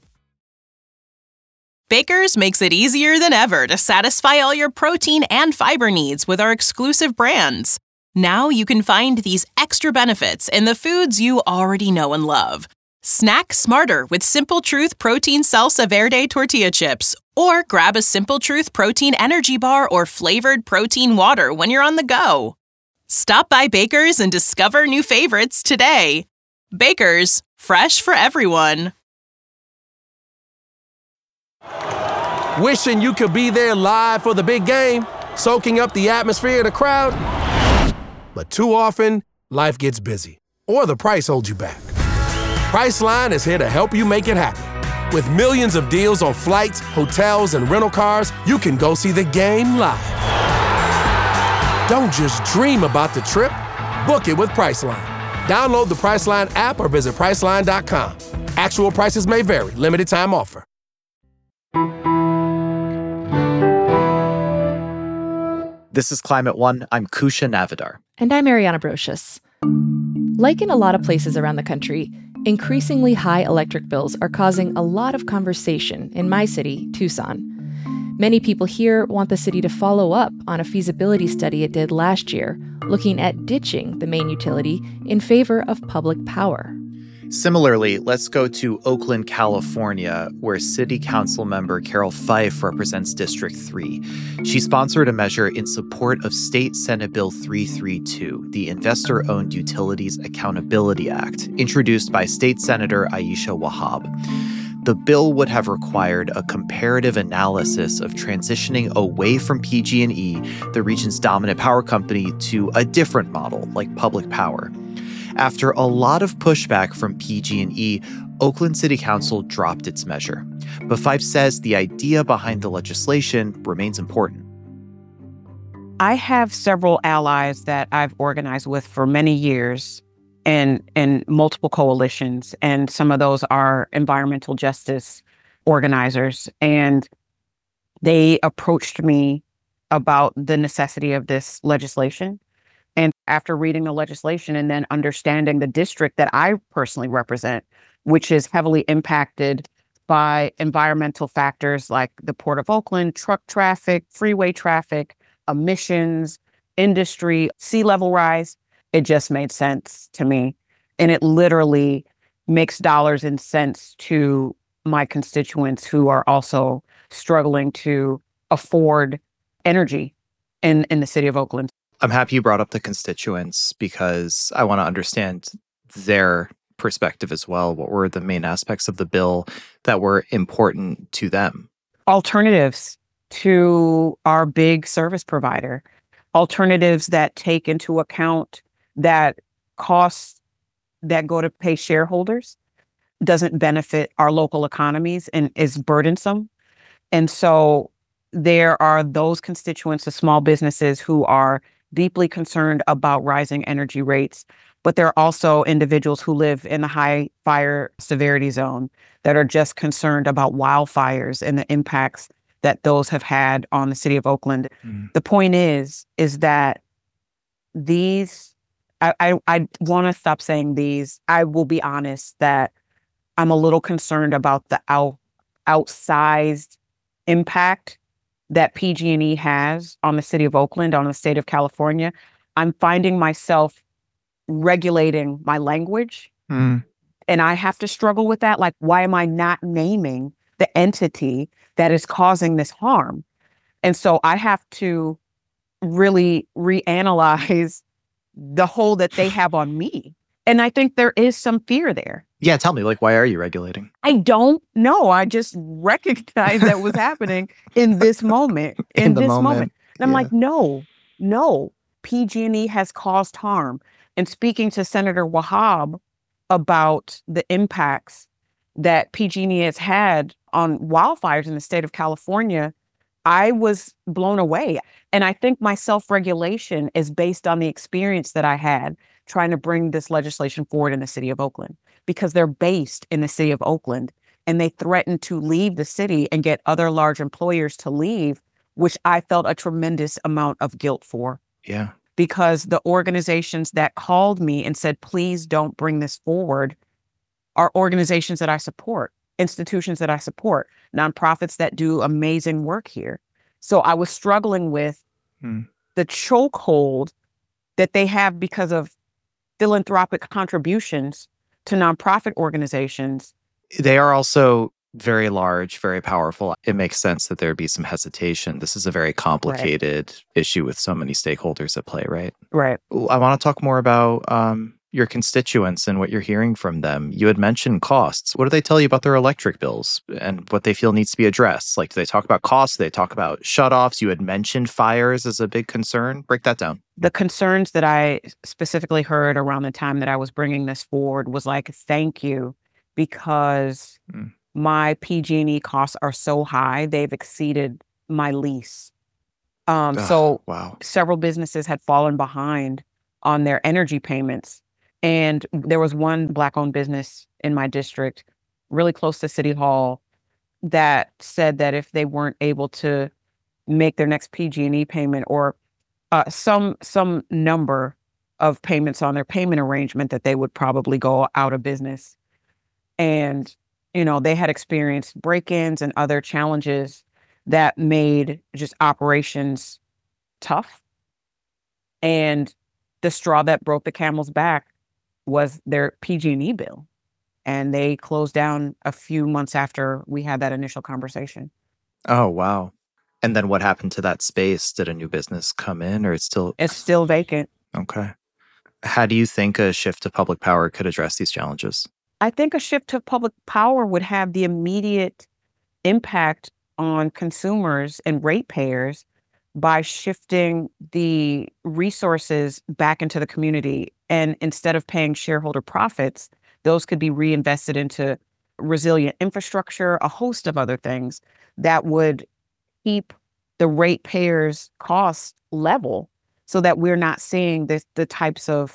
Baker's makes it easier than ever to satisfy all your protein and fiber needs with our exclusive brands. Now you can find these extra benefits in the foods you already know and love. Snack smarter with Simple Truth Protein Salsa Verde tortilla chips, or grab a Simple Truth Protein Energy Bar or flavored protein water when you're on the go. Stop by Baker's and discover new favorites today. Baker's, fresh for everyone. Wishing you could be there live for the big game, soaking up the atmosphere of the crowd. But too often, life gets busy, or the price holds you back. Priceline is here to help you make it happen. With millions of deals on flights, hotels, and rental cars, you can go see the game live. Don't just dream about the trip. Book it with Priceline. Download the Priceline app or visit Priceline dot com. Actual prices may vary. Limited time offer. This is Climate One. I'm Kusha Navidar. And I'm Ariana Brocious. Like in a lot of places around the country, increasingly high electric bills are causing a lot of conversation in my city, Tucson. Many people here want the city to follow up on a feasibility study it did last year, looking at ditching the main utility in favor of public power. Similarly, let's go to Oakland, California, where City Council member Carol Fife represents District three. She sponsored a measure in support of State Senate Bill three thirty-two, the Investor-Owned Utilities Accountability Act, introduced by State Senator Aisha Wahab. The bill would have required a comparative analysis of transitioning away from P G and E, the region's dominant power company, to a different model, like public power. After a lot of pushback from P G and E, Oakland City Council dropped its measure. But Fife says the idea behind the legislation remains important. I have several allies that I've organized with for many years and and multiple coalitions, and some of those are environmental justice organizers. And they approached me about the necessity of this legislation. And after reading the legislation and then understanding the district that I personally represent, which is heavily impacted by environmental factors like the Port of Oakland, truck traffic, freeway traffic, emissions, industry, sea level rise, it just made sense to me. And it literally makes dollars and cents to my constituents who are also struggling to afford energy in, in the city of Oakland. I'm happy you brought up the constituents because I want to understand their perspective as well. What were the main aspects of the bill that were important to them? Alternatives to our big service provider, alternatives that take into account that costs that go to pay shareholders doesn't benefit our local economies and is burdensome. And so there are those constituents of small businesses who are deeply concerned about rising energy rates, but there are also individuals who live in the high fire severity zone that are just concerned about wildfires and the impacts that those have had on the city of Oakland. Mm. The point is, is that these, I, I, I want to stop saying these. I will be honest that I'm a little concerned about the out, outsized impact that P G and E has on the city of Oakland, on the state of California. I'm finding myself regulating my language. Mm. And I have to struggle with that. Like, why am I not naming the entity that is causing this harm? And so I have to really reanalyze the hold that they have on me. And I think there is some fear there. Yeah, tell me, like, why are you regulating? I don't know. I just recognized that was happening in this moment, in, in this moment. moment. And I'm yeah. like, no, no, P G and E has caused harm. And speaking to Senator Wahab about the impacts that P G and E has had on wildfires in the state of California, I was blown away. And I think my self-regulation is based on the experience that I had trying to bring this legislation forward in the city of Oakland, because they're based in the city of Oakland and they threatened to leave the city and get other large employers to leave, which I felt a tremendous amount of guilt for. Yeah. Because the organizations that called me and said, please don't bring this forward, are organizations that I support, institutions that I support, nonprofits that do amazing work here. So I was struggling with hmm. the chokehold that they have because of philanthropic contributions to nonprofit organizations. They are also very large, very powerful. It makes sense that there'd be some hesitation. This is a very complicated right. issue with so many stakeholders at play, right? Right. I want to talk more about um, your constituents and what you're hearing from them. You had mentioned costs. What do they tell you about their electric bills and what they feel needs to be addressed? Like, do they talk about costs? Do they talk about shutoffs? You had mentioned fires as a big concern. Break that down. The concerns that I specifically heard around the time that I was bringing this forward was like, thank you, because mm. my P G and E costs are so high, they've exceeded my lease. Um, Ugh, so wow. several businesses had fallen behind on their energy payments. And there was one Black-owned business in my district, really close to City Hall, that said that if they weren't able to make their next P G and E payment or uh, some some number of payments on their payment arrangement, that they would probably go out of business. And, you know, they had experienced break-ins and other challenges that made just operations tough. And the straw that broke the camel's back was their P G and E bill. And they closed down a few months after we had that initial conversation. Oh, wow. And then what happened to that space? Did a new business come in, or it's still... It's still vacant. Okay. How do you think a shift to public power could address these challenges? I think a shift to public power would have the immediate impact on consumers and ratepayers by shifting the resources back into the community. And instead of paying shareholder profits, those could be reinvested into resilient infrastructure, a host of other things that would keep the ratepayers' costs level so that we're not seeing the, the types of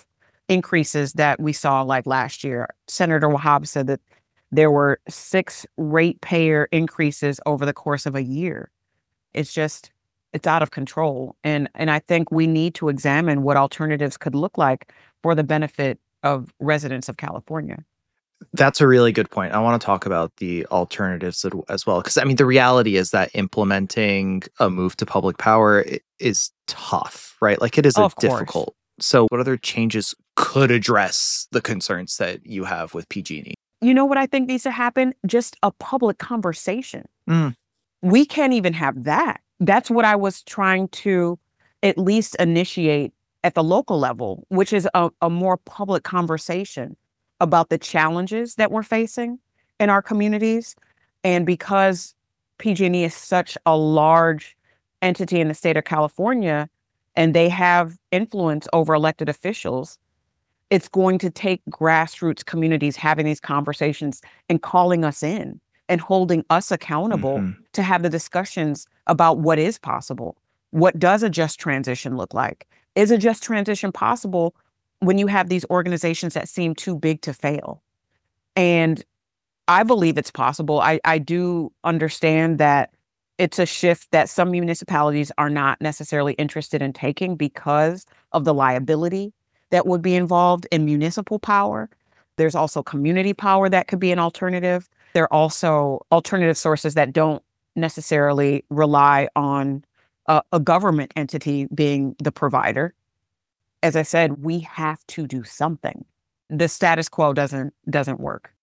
increases that we saw like last year. Senator Wahab said that there were six ratepayer increases over the course of a year. It's just, it's out of control. And, and I think we need to examine what alternatives could look like for the benefit of residents of California. That's a really good point. I want to talk about the alternatives as well. Because, I mean, the reality is that implementing a move to public power is tough, right? Like, it is Oh, a of course. difficult. So what other changes could address the concerns that you have with P G and E? You know what I think needs to happen? Just a public conversation. Mm. We can't even have that. That's what I was trying to at least initiate at the local level, which is a, a more public conversation about the challenges that we're facing in our communities. And because P G and E is such a large entity in the state of California, and they have influence over elected officials, it's going to take grassroots communities having these conversations and calling us in and holding us accountable Mm-hmm. to have the discussions about what is possible. What does a just transition look like? Is a just transition possible when you have these organizations that seem too big to fail? And I believe it's possible. I, I do understand that it's a shift that some municipalities are not necessarily interested in taking because of the liability that would be involved in municipal power. There's also community power that could be an alternative. There are also alternative sources that don't necessarily rely on a, a government entity being the provider. As I said, we have to do something. The status quo doesn't doesn't work.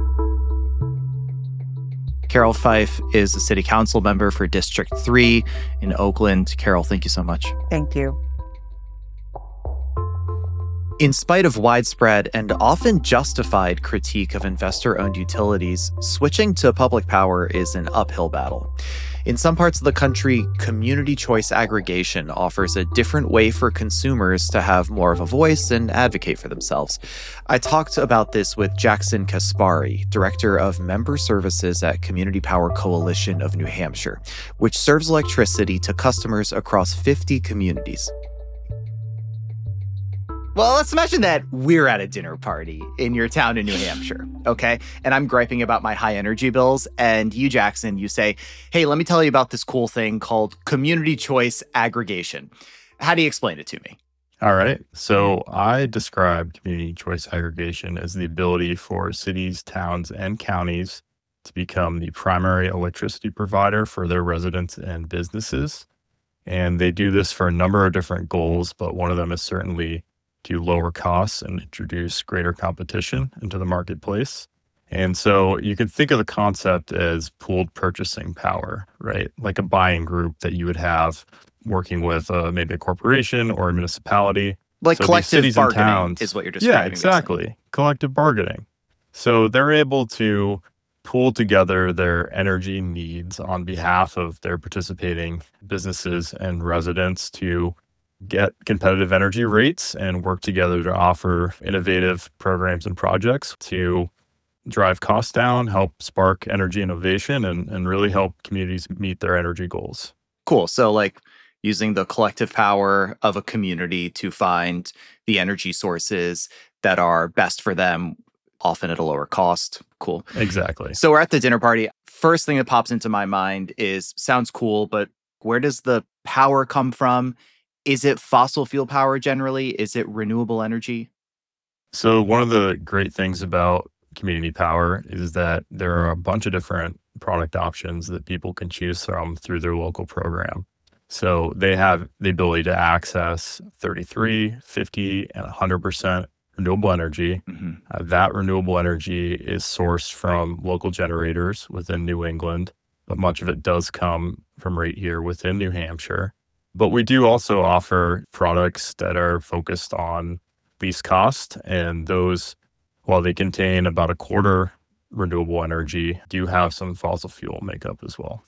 Carol Fife is a city council member for District three in Oakland. Carol, thank you so much. Thank you. In spite of widespread and often justified critique of investor-owned utilities, switching to public power is an uphill battle. In some parts of the country, community choice aggregation offers a different way for consumers to have more of a voice and advocate for themselves. I talked about this with Jackson Kaspari, Director of Member Services at Community Power Coalition of New Hampshire, which serves electricity to customers across fifty communities. Well, let's imagine that we're at a dinner party in your town in New Hampshire, okay? And I'm griping about my high energy bills. And you, Jackson, you say, hey, let me tell you about this cool thing called community choice aggregation. How do you explain it to me? All right. So I describe community choice aggregation as the ability for cities, towns, and counties to become the primary electricity provider for their residents and businesses. And they do this for a number of different goals, but one of them is certainly to lower costs and introduce greater competition into the marketplace. And so you can think of the concept as pooled purchasing power, right? Like a buying group that you would have working with uh, maybe a corporation or a municipality. Like So these collective cities and bargaining towns- is what you're describing. Yeah, exactly. Collective bargaining. So they're able to pool together their energy needs on behalf of their participating businesses and residents to get competitive energy rates and work together to offer innovative programs and projects to drive costs down, help spark energy innovation, and, and really help communities meet their energy goals. Cool. So like using the collective power of a community to find the energy sources that are best for them, often at a lower cost. Cool. Exactly. So we're at the dinner party. First thing that pops into my mind is, sounds cool, but where does the power come from? Is it fossil fuel power generally? Is it renewable energy? So one of the great things about community power is that there are a bunch of different product options that people can choose from through their local program. So they have the ability to access thirty-three, fifty, and one hundred percent renewable energy. Mm-hmm. Uh, that renewable energy is sourced from local generators within New England, but much of it does come from right here within New Hampshire. But we do also offer products that are focused on least cost, and those, while they contain about a quarter renewable energy, do have some fossil fuel makeup as well.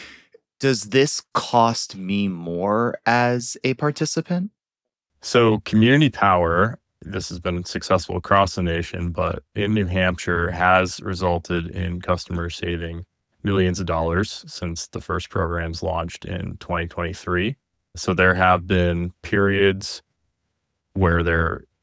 Does this cost me more as a participant? So community power, this has been successful across the nation, but in New Hampshire has resulted in customers saving millions of dollars since the first programs launched in twenty twenty-three. So there have been periods where there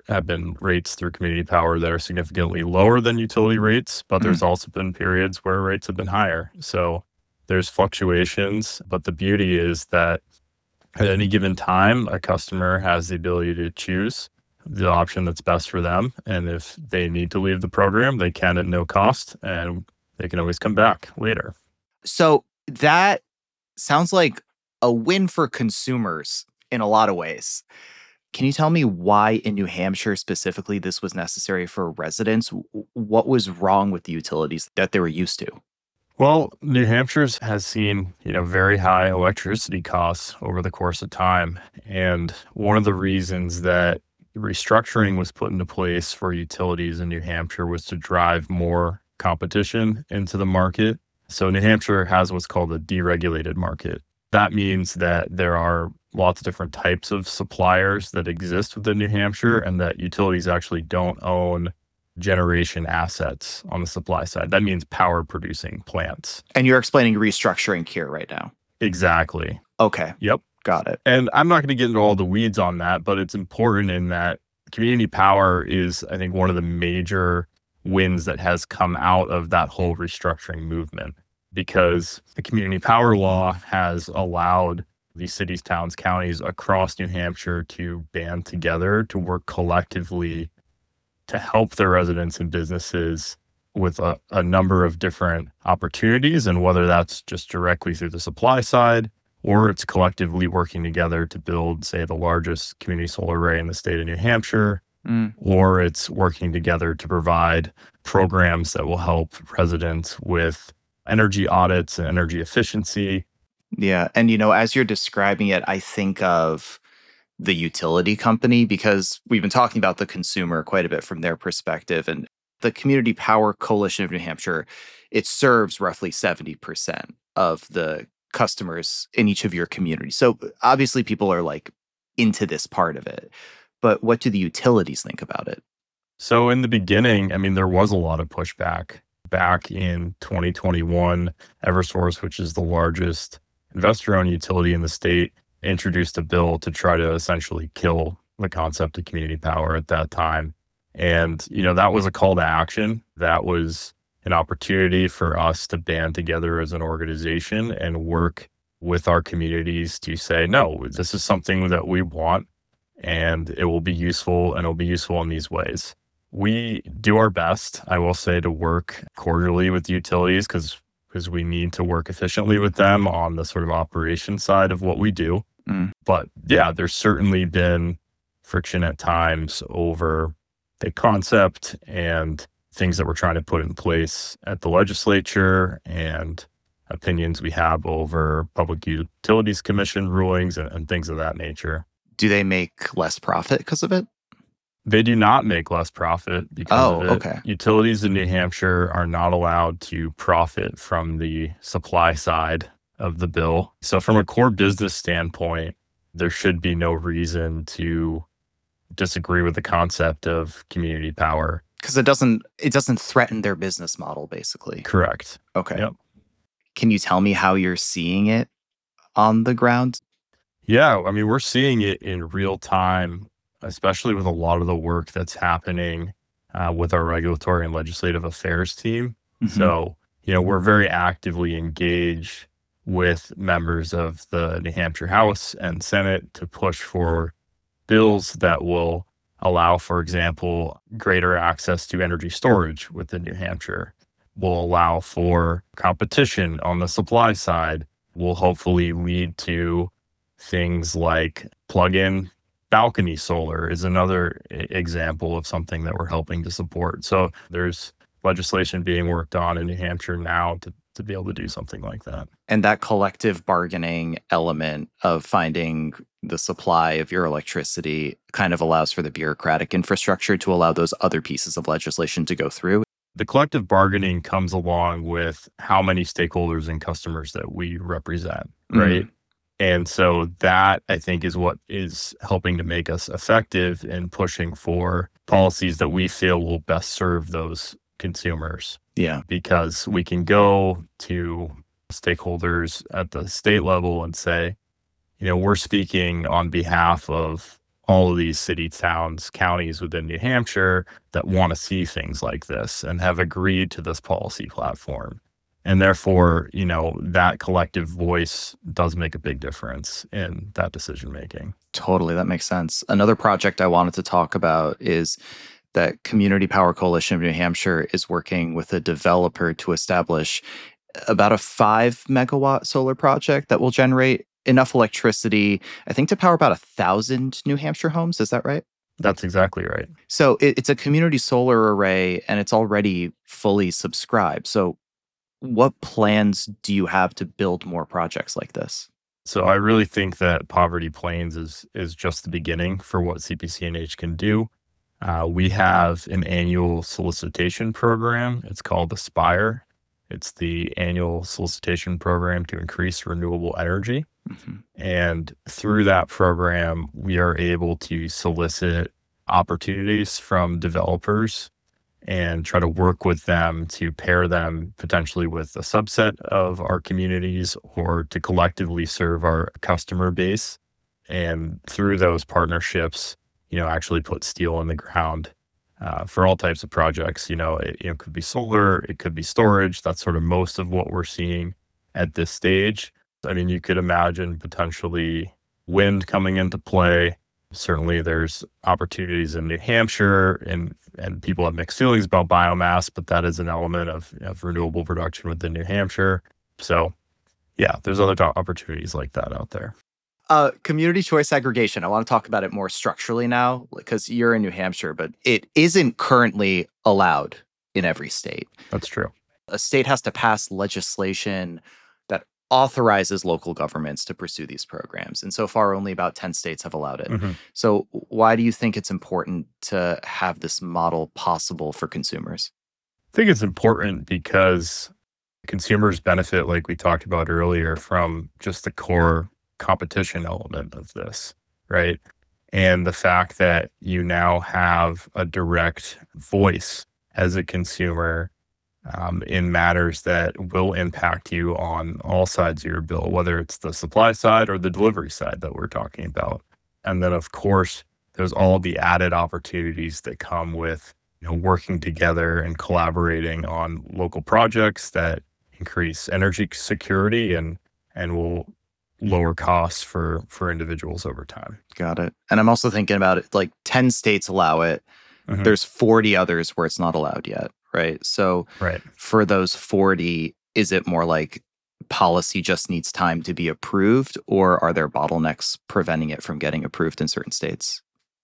have been rates through community power that are significantly lower than utility rates, but there's also been periods where rates have been higher. So there's fluctuations, but the beauty is that at any given time, a customer has the ability to choose the option that's best for them. And if they need to leave the program, they can at no cost, and they can always come back later. So that sounds like a win for consumers in a lot of ways. Can you tell me why in New Hampshire specifically this was necessary for residents? What was wrong with the utilities that they were used to? Well, New Hampshire's has seen, you know, very high electricity costs over the course of time. And one of the reasons that restructuring was put into place for utilities in New Hampshire was to drive more competition into the market. So New Hampshire has what's called a deregulated market. That means that there are lots of different types of suppliers that exist within New Hampshire, and that utilities actually don't own generation assets on the supply side. That means power producing plants. And you're explaining restructuring here right now. Exactly. Okay. Yep. Got it. And I'm not going to get into all the weeds on that, but it's important in that community power is, I think, one of the major wins that has come out of that whole restructuring movement, because the community power law has allowed these cities, towns, counties across New Hampshire to band together to work collectively to help their residents and businesses with a, a number of different opportunities. And whether that's just directly through the supply side, or it's collectively working together to build, say, the largest community solar array in the state of New Hampshire, mm. or it's working together to provide programs that will help residents with energy audits and energy efficiency. Yeah. And, you know, as you're describing it, I think of the utility company, because we've been talking about the consumer quite a bit from their perspective. And the Community Power Coalition of New Hampshire, it serves roughly seventy percent of the customers in each of your communities. So obviously people are like into this part of it. But what do the utilities think about it? So in the beginning, I mean, there was a lot of pushback. Back in twenty twenty-one, Eversource, which is the largest investor-owned utility in the state, introduced a bill to try to essentially kill the concept of community power at that time. And, you know, that was a call to action. That was an opportunity for us to band together as an organization and work with our communities to say, no, this is something that we want, and it will be useful, and it'll be useful in these ways. We do our best, I will say, to work cordially with utilities because because we need to work efficiently with them on the sort of operation side of what we do. Mm. But yeah, there's certainly been friction at times over the concept and things that we're trying to put in place at the legislature, and opinions we have over Public Utilities Commission rulings and, and things of that nature. Do they make less profit because of it? They do not make less profit because oh, of it. Okay. Utilities in New Hampshire are not allowed to profit from the supply side of the bill. So from a core business standpoint, there should be no reason to disagree with the concept of community power. Because it doesn't it doesn't threaten their business model, basically. Correct. Okay. Yep. Can you tell me how you're seeing it on the ground? Yeah, I mean, we're seeing it in real time, especially with a lot of the work that's happening uh, with our regulatory and legislative affairs team. Mm-hmm. So, you know, we're very actively engaged with members of the New Hampshire House and Senate to push for bills that will allow, for example, greater access to energy storage within New Hampshire, will allow for competition on the supply side, will hopefully lead to things like plug-in balcony solar is another example of something that we're helping to support. So there's legislation being worked on in New Hampshire now to, to be able to do something like that. And that collective bargaining element of finding the supply of your electricity kind of allows for the bureaucratic infrastructure to allow those other pieces of legislation to go through. The collective bargaining comes along with how many stakeholders and customers that we represent, right? Mm-hmm. And so that, I think, is what is helping to make us effective in pushing for policies that we feel will best serve those consumers. Yeah. Because we can go to stakeholders at the state level and say, you know, we're speaking on behalf of all of these city, towns, counties within New Hampshire that want to see things like this and have agreed to this policy platform. And therefore, you know, that collective voice does make a big difference in that decision making. Totally, that makes sense. Another project I wanted to talk about is that Community Power Coalition of New Hampshire is working with a developer to establish about a five megawatt solar project that will generate enough electricity, I think, to power about a thousand New Hampshire homes. Is that right? That's exactly right. So it, it's a community solar array and it's already fully subscribed. So what plans do you have to build more projects like this? So I really think that Poverty Plains is is just the beginning for what C P C N H can do. Uh, we have an annual solicitation program. It's called Aspire. It's the annual solicitation program to increase renewable energy. Mm-hmm. And through that program, we are able to solicit opportunities from developers and try to work with them to pair them potentially with a subset of our communities or to collectively serve our customer base. And through those partnerships, you know, actually put steel in the ground uh, for all types of projects. You know, it, you know, it could be solar, it could be storage. That's sort of most of what we're seeing at this stage. I mean, you could imagine potentially wind coming into play. Certainly there's opportunities in New Hampshire, and and people have mixed feelings about biomass, but that is an element of, of renewable production within New Hampshire. So yeah, there's other opportunities like that out there. Uh, community choice aggregation. I want to talk about it more structurally now because you're in New Hampshire, but it isn't currently allowed in every state. That's true. A state has to pass legislation that authorizes local governments to pursue these programs. And so far, only about ten states have allowed it. Mm-hmm. So why do you think it's important to have this model possible for consumers? I think it's important because consumers benefit, like we talked about earlier, from just the core competition element of this, right? And the fact that you now have a direct voice as a consumer um, in matters that will impact you on all sides of your bill, whether it's the supply side or the delivery side that we're talking about. And then, of course, there's all the added opportunities that come with, you know, working together and collaborating on local projects that increase energy security and and will lower costs for for individuals over time. Got it. And I'm also thinking about it, like ten states allow it. Mm-hmm. There's forty others where it's not allowed yet, right? So right. For those forty, is it more like policy just needs time to be approved, or are there bottlenecks preventing it from getting approved in certain states?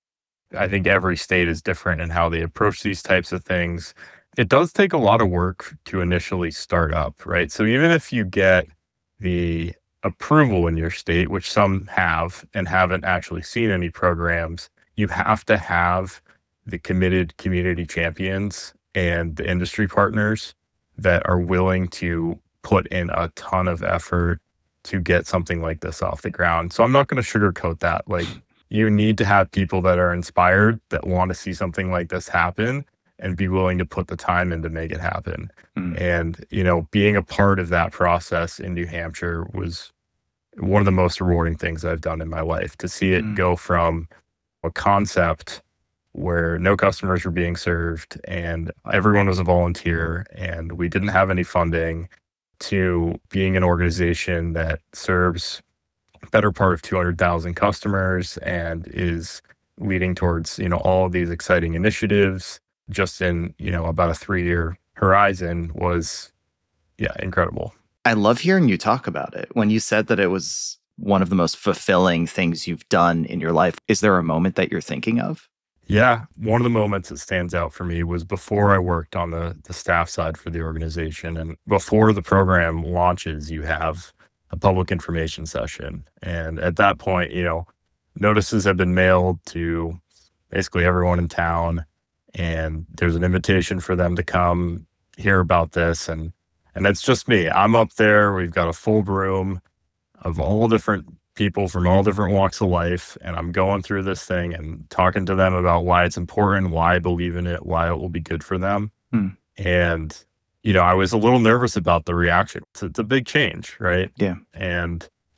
I think every state is different in how they approach these types of things. It does take a lot of work to initially start up, right? So even if you get the approval in your state, which some have and haven't actually seen any programs, you have to have the committed community champions and the industry partners that are willing to put in a ton of effort to get something like this off the ground. So I'm not going to sugarcoat that. Like, you need to have people that are inspired, that want to see something like this happen and be willing to put the time in to make it happen. Mm. And, you know, being a part of that process in New Hampshire was one of the most rewarding things I've done in my life, to see it mm. go from a concept where no customers were being served and everyone was a volunteer and we didn't have any funding, to being an organization that serves a better part of two hundred thousand customers and is leading towards, you know, all of these exciting initiatives just in, you know, about a three-year horizon was, yeah, incredible. I love hearing you talk about it. When you said that it was one of the most fulfilling things you've done in your life, is there a moment that you're thinking of? Yeah. One of the moments that stands out for me was before I worked on the, the staff side for the organization. And before the program launches, you have a public information session. And at that point, you know, notices have been mailed to basically everyone in town. And there's an invitation for them to come hear about this. And And that's just me. I'm up there. We've got a full room of all different people from all different walks of life. And I'm going through this thing and talking to them about why it's important, why I believe in it, why it will be good for them. Hmm. And, you know, I was a little nervous about the reaction. It's, it's a big change, right? Yeah. And,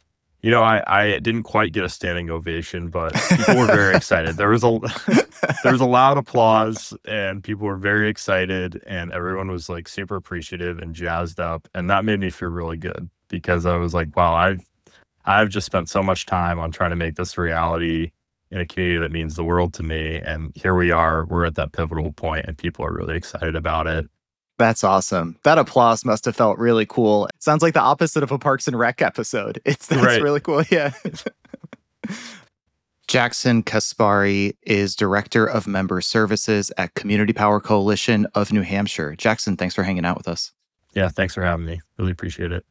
You know, I, I didn't quite get a standing ovation, but people were very excited. There was a there was a loud applause, and people were very excited, and everyone was like super appreciative and jazzed up, and that made me feel really good because I was like, wow, I've I've just spent so much time on trying to make this a reality in a community that means the world to me, and here we are. We're at that pivotal point, and people are really excited about it. That's awesome. That applause must have felt really cool. It sounds like the opposite of a Parks and Rec episode. It's that's Right. really cool. Yeah. Jackson Kaspari is Director of Member Services at Community Power Coalition of New Hampshire. Jackson, thanks for hanging out with us. Yeah, thanks for having me. Really appreciate it.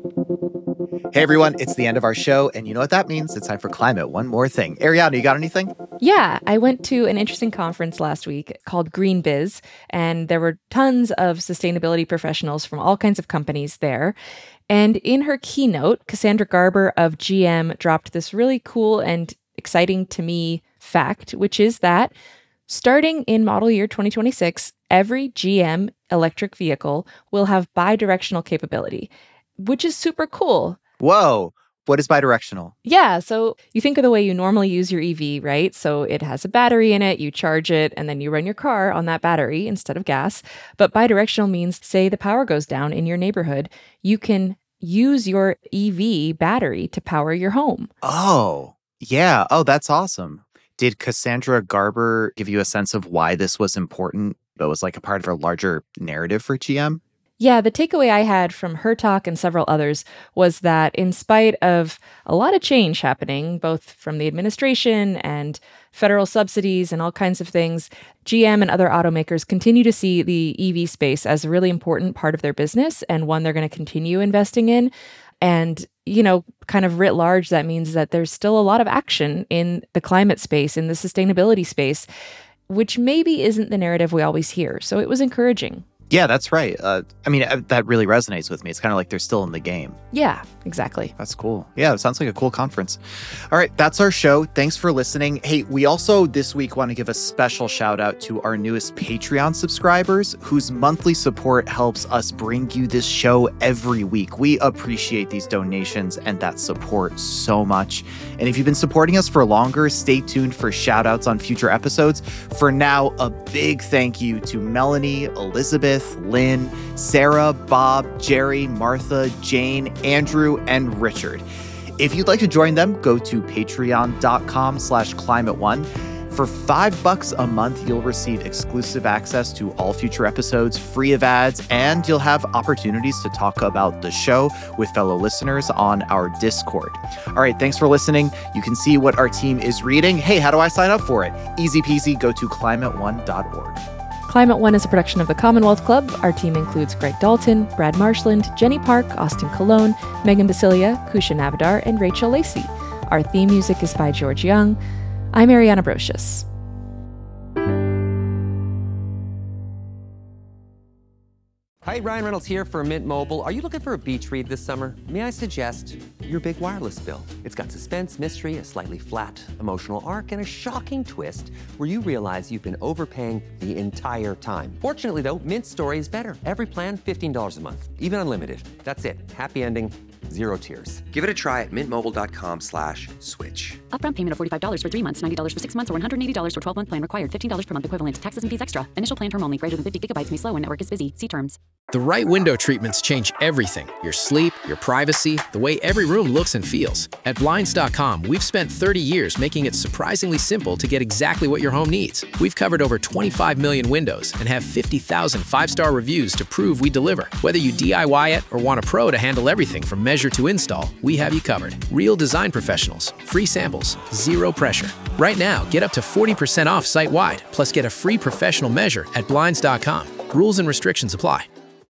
Hey, everyone. It's the end of our show, and you know what that means. It's time for Climate One More Thing. Ariana, you got anything? Yeah, I went to an interesting conference last week called Green Biz, and there were tons of sustainability professionals from all kinds of companies there. And in her keynote, Cassandra Garber of G M dropped this really cool and exciting to me fact, which is that starting in model year twenty twenty-six, every G M electric vehicle will have bidirectional capability, which is super cool. Whoa. What is bidirectional? Yeah, so you think of the way you normally use your E V, right? So it has a battery in it, you charge it, and then you run your car on that battery instead of gas. But bidirectional means, say the power goes down in your neighborhood, you can use your E V battery to power your home. Oh, yeah. Oh, that's awesome. Did Cassandra Garber give you a sense of why this was important? That was like a part of a larger narrative for G M? Yeah, the takeaway I had from her talk and several others was that in spite of a lot of change happening, both from the administration and federal subsidies and all kinds of things, G M and other automakers continue to see the E V space as a really important part of their business and one they're going to continue investing in. And, you know, kind of writ large, that means that there's still a lot of action in the climate space, in the sustainability space, which maybe isn't the narrative we always hear. So it was encouraging. Yeah, that's right. Uh, I mean, uh, that really resonates with me. It's kind of like they're still in the game. Yeah, exactly. That's cool. Yeah, it sounds like a cool conference. All right, that's our show. Thanks for listening. Hey, we also this week want to give a special shout out to our newest Patreon subscribers whose monthly support helps us bring you this show every week. We appreciate these donations and that support so much. And if you've been supporting us for longer, stay tuned for shout outs on future episodes. For now, a big thank you to Melanie, Elizabeth, Lynn, Sarah, Bob, Jerry, Martha, Jane, Andrew, and Richard. If you'd like to join them, go to patreon.com slash climate one. For five bucks a month, you'll receive exclusive access to all future episodes, free of ads, and you'll have opportunities to talk about the show with fellow listeners on our Discord. All right, thanks for listening. You can see what our team is reading. Hey, how do I sign up for it? Easy peasy, go to climate one dot org. Climate One is a production of the Commonwealth Club. Our team includes Greg Dalton, Brad Marshland, Jenny Park, Austin Colon, Megan Basilia, Kusha Navadar, and Rachel Lacey. Our theme music is by George Young. I'm Ariana Brocious. Hi, Ryan Reynolds here for Mint Mobile. Are you looking for a beach read this summer? May I suggest your big wireless bill? It's got suspense, mystery, a slightly flat emotional arc, and a shocking twist where you realize you've been overpaying the entire time. Fortunately, though, Mint's story is better. Every plan, fifteen dollars a month, even unlimited. That's it. Happy ending, zero tears. Give it a try at mintmobile.com slash switch. Upfront payment of forty-five dollars for three months, ninety dollars for six months, or one hundred eighty dollars for twelve-month plan required. fifteen dollars per month equivalent. Taxes and fees extra. Initial plan term only. Greater than fifty gigabytes may slow when network is busy. See terms. The right window treatments change everything. Your sleep, your privacy, the way every room looks and feels. At Blinds dot com, we've spent thirty years making it surprisingly simple to get exactly what your home needs. We've covered over twenty-five million windows and have fifty thousand five-star reviews to prove we deliver. Whether you D I Y it or want a pro to handle everything from measure to install, we have you covered. Real design professionals, free samples, zero pressure. Right now, get up to forty percent off site-wide, plus get a free professional measure at Blinds dot com. Rules and restrictions apply.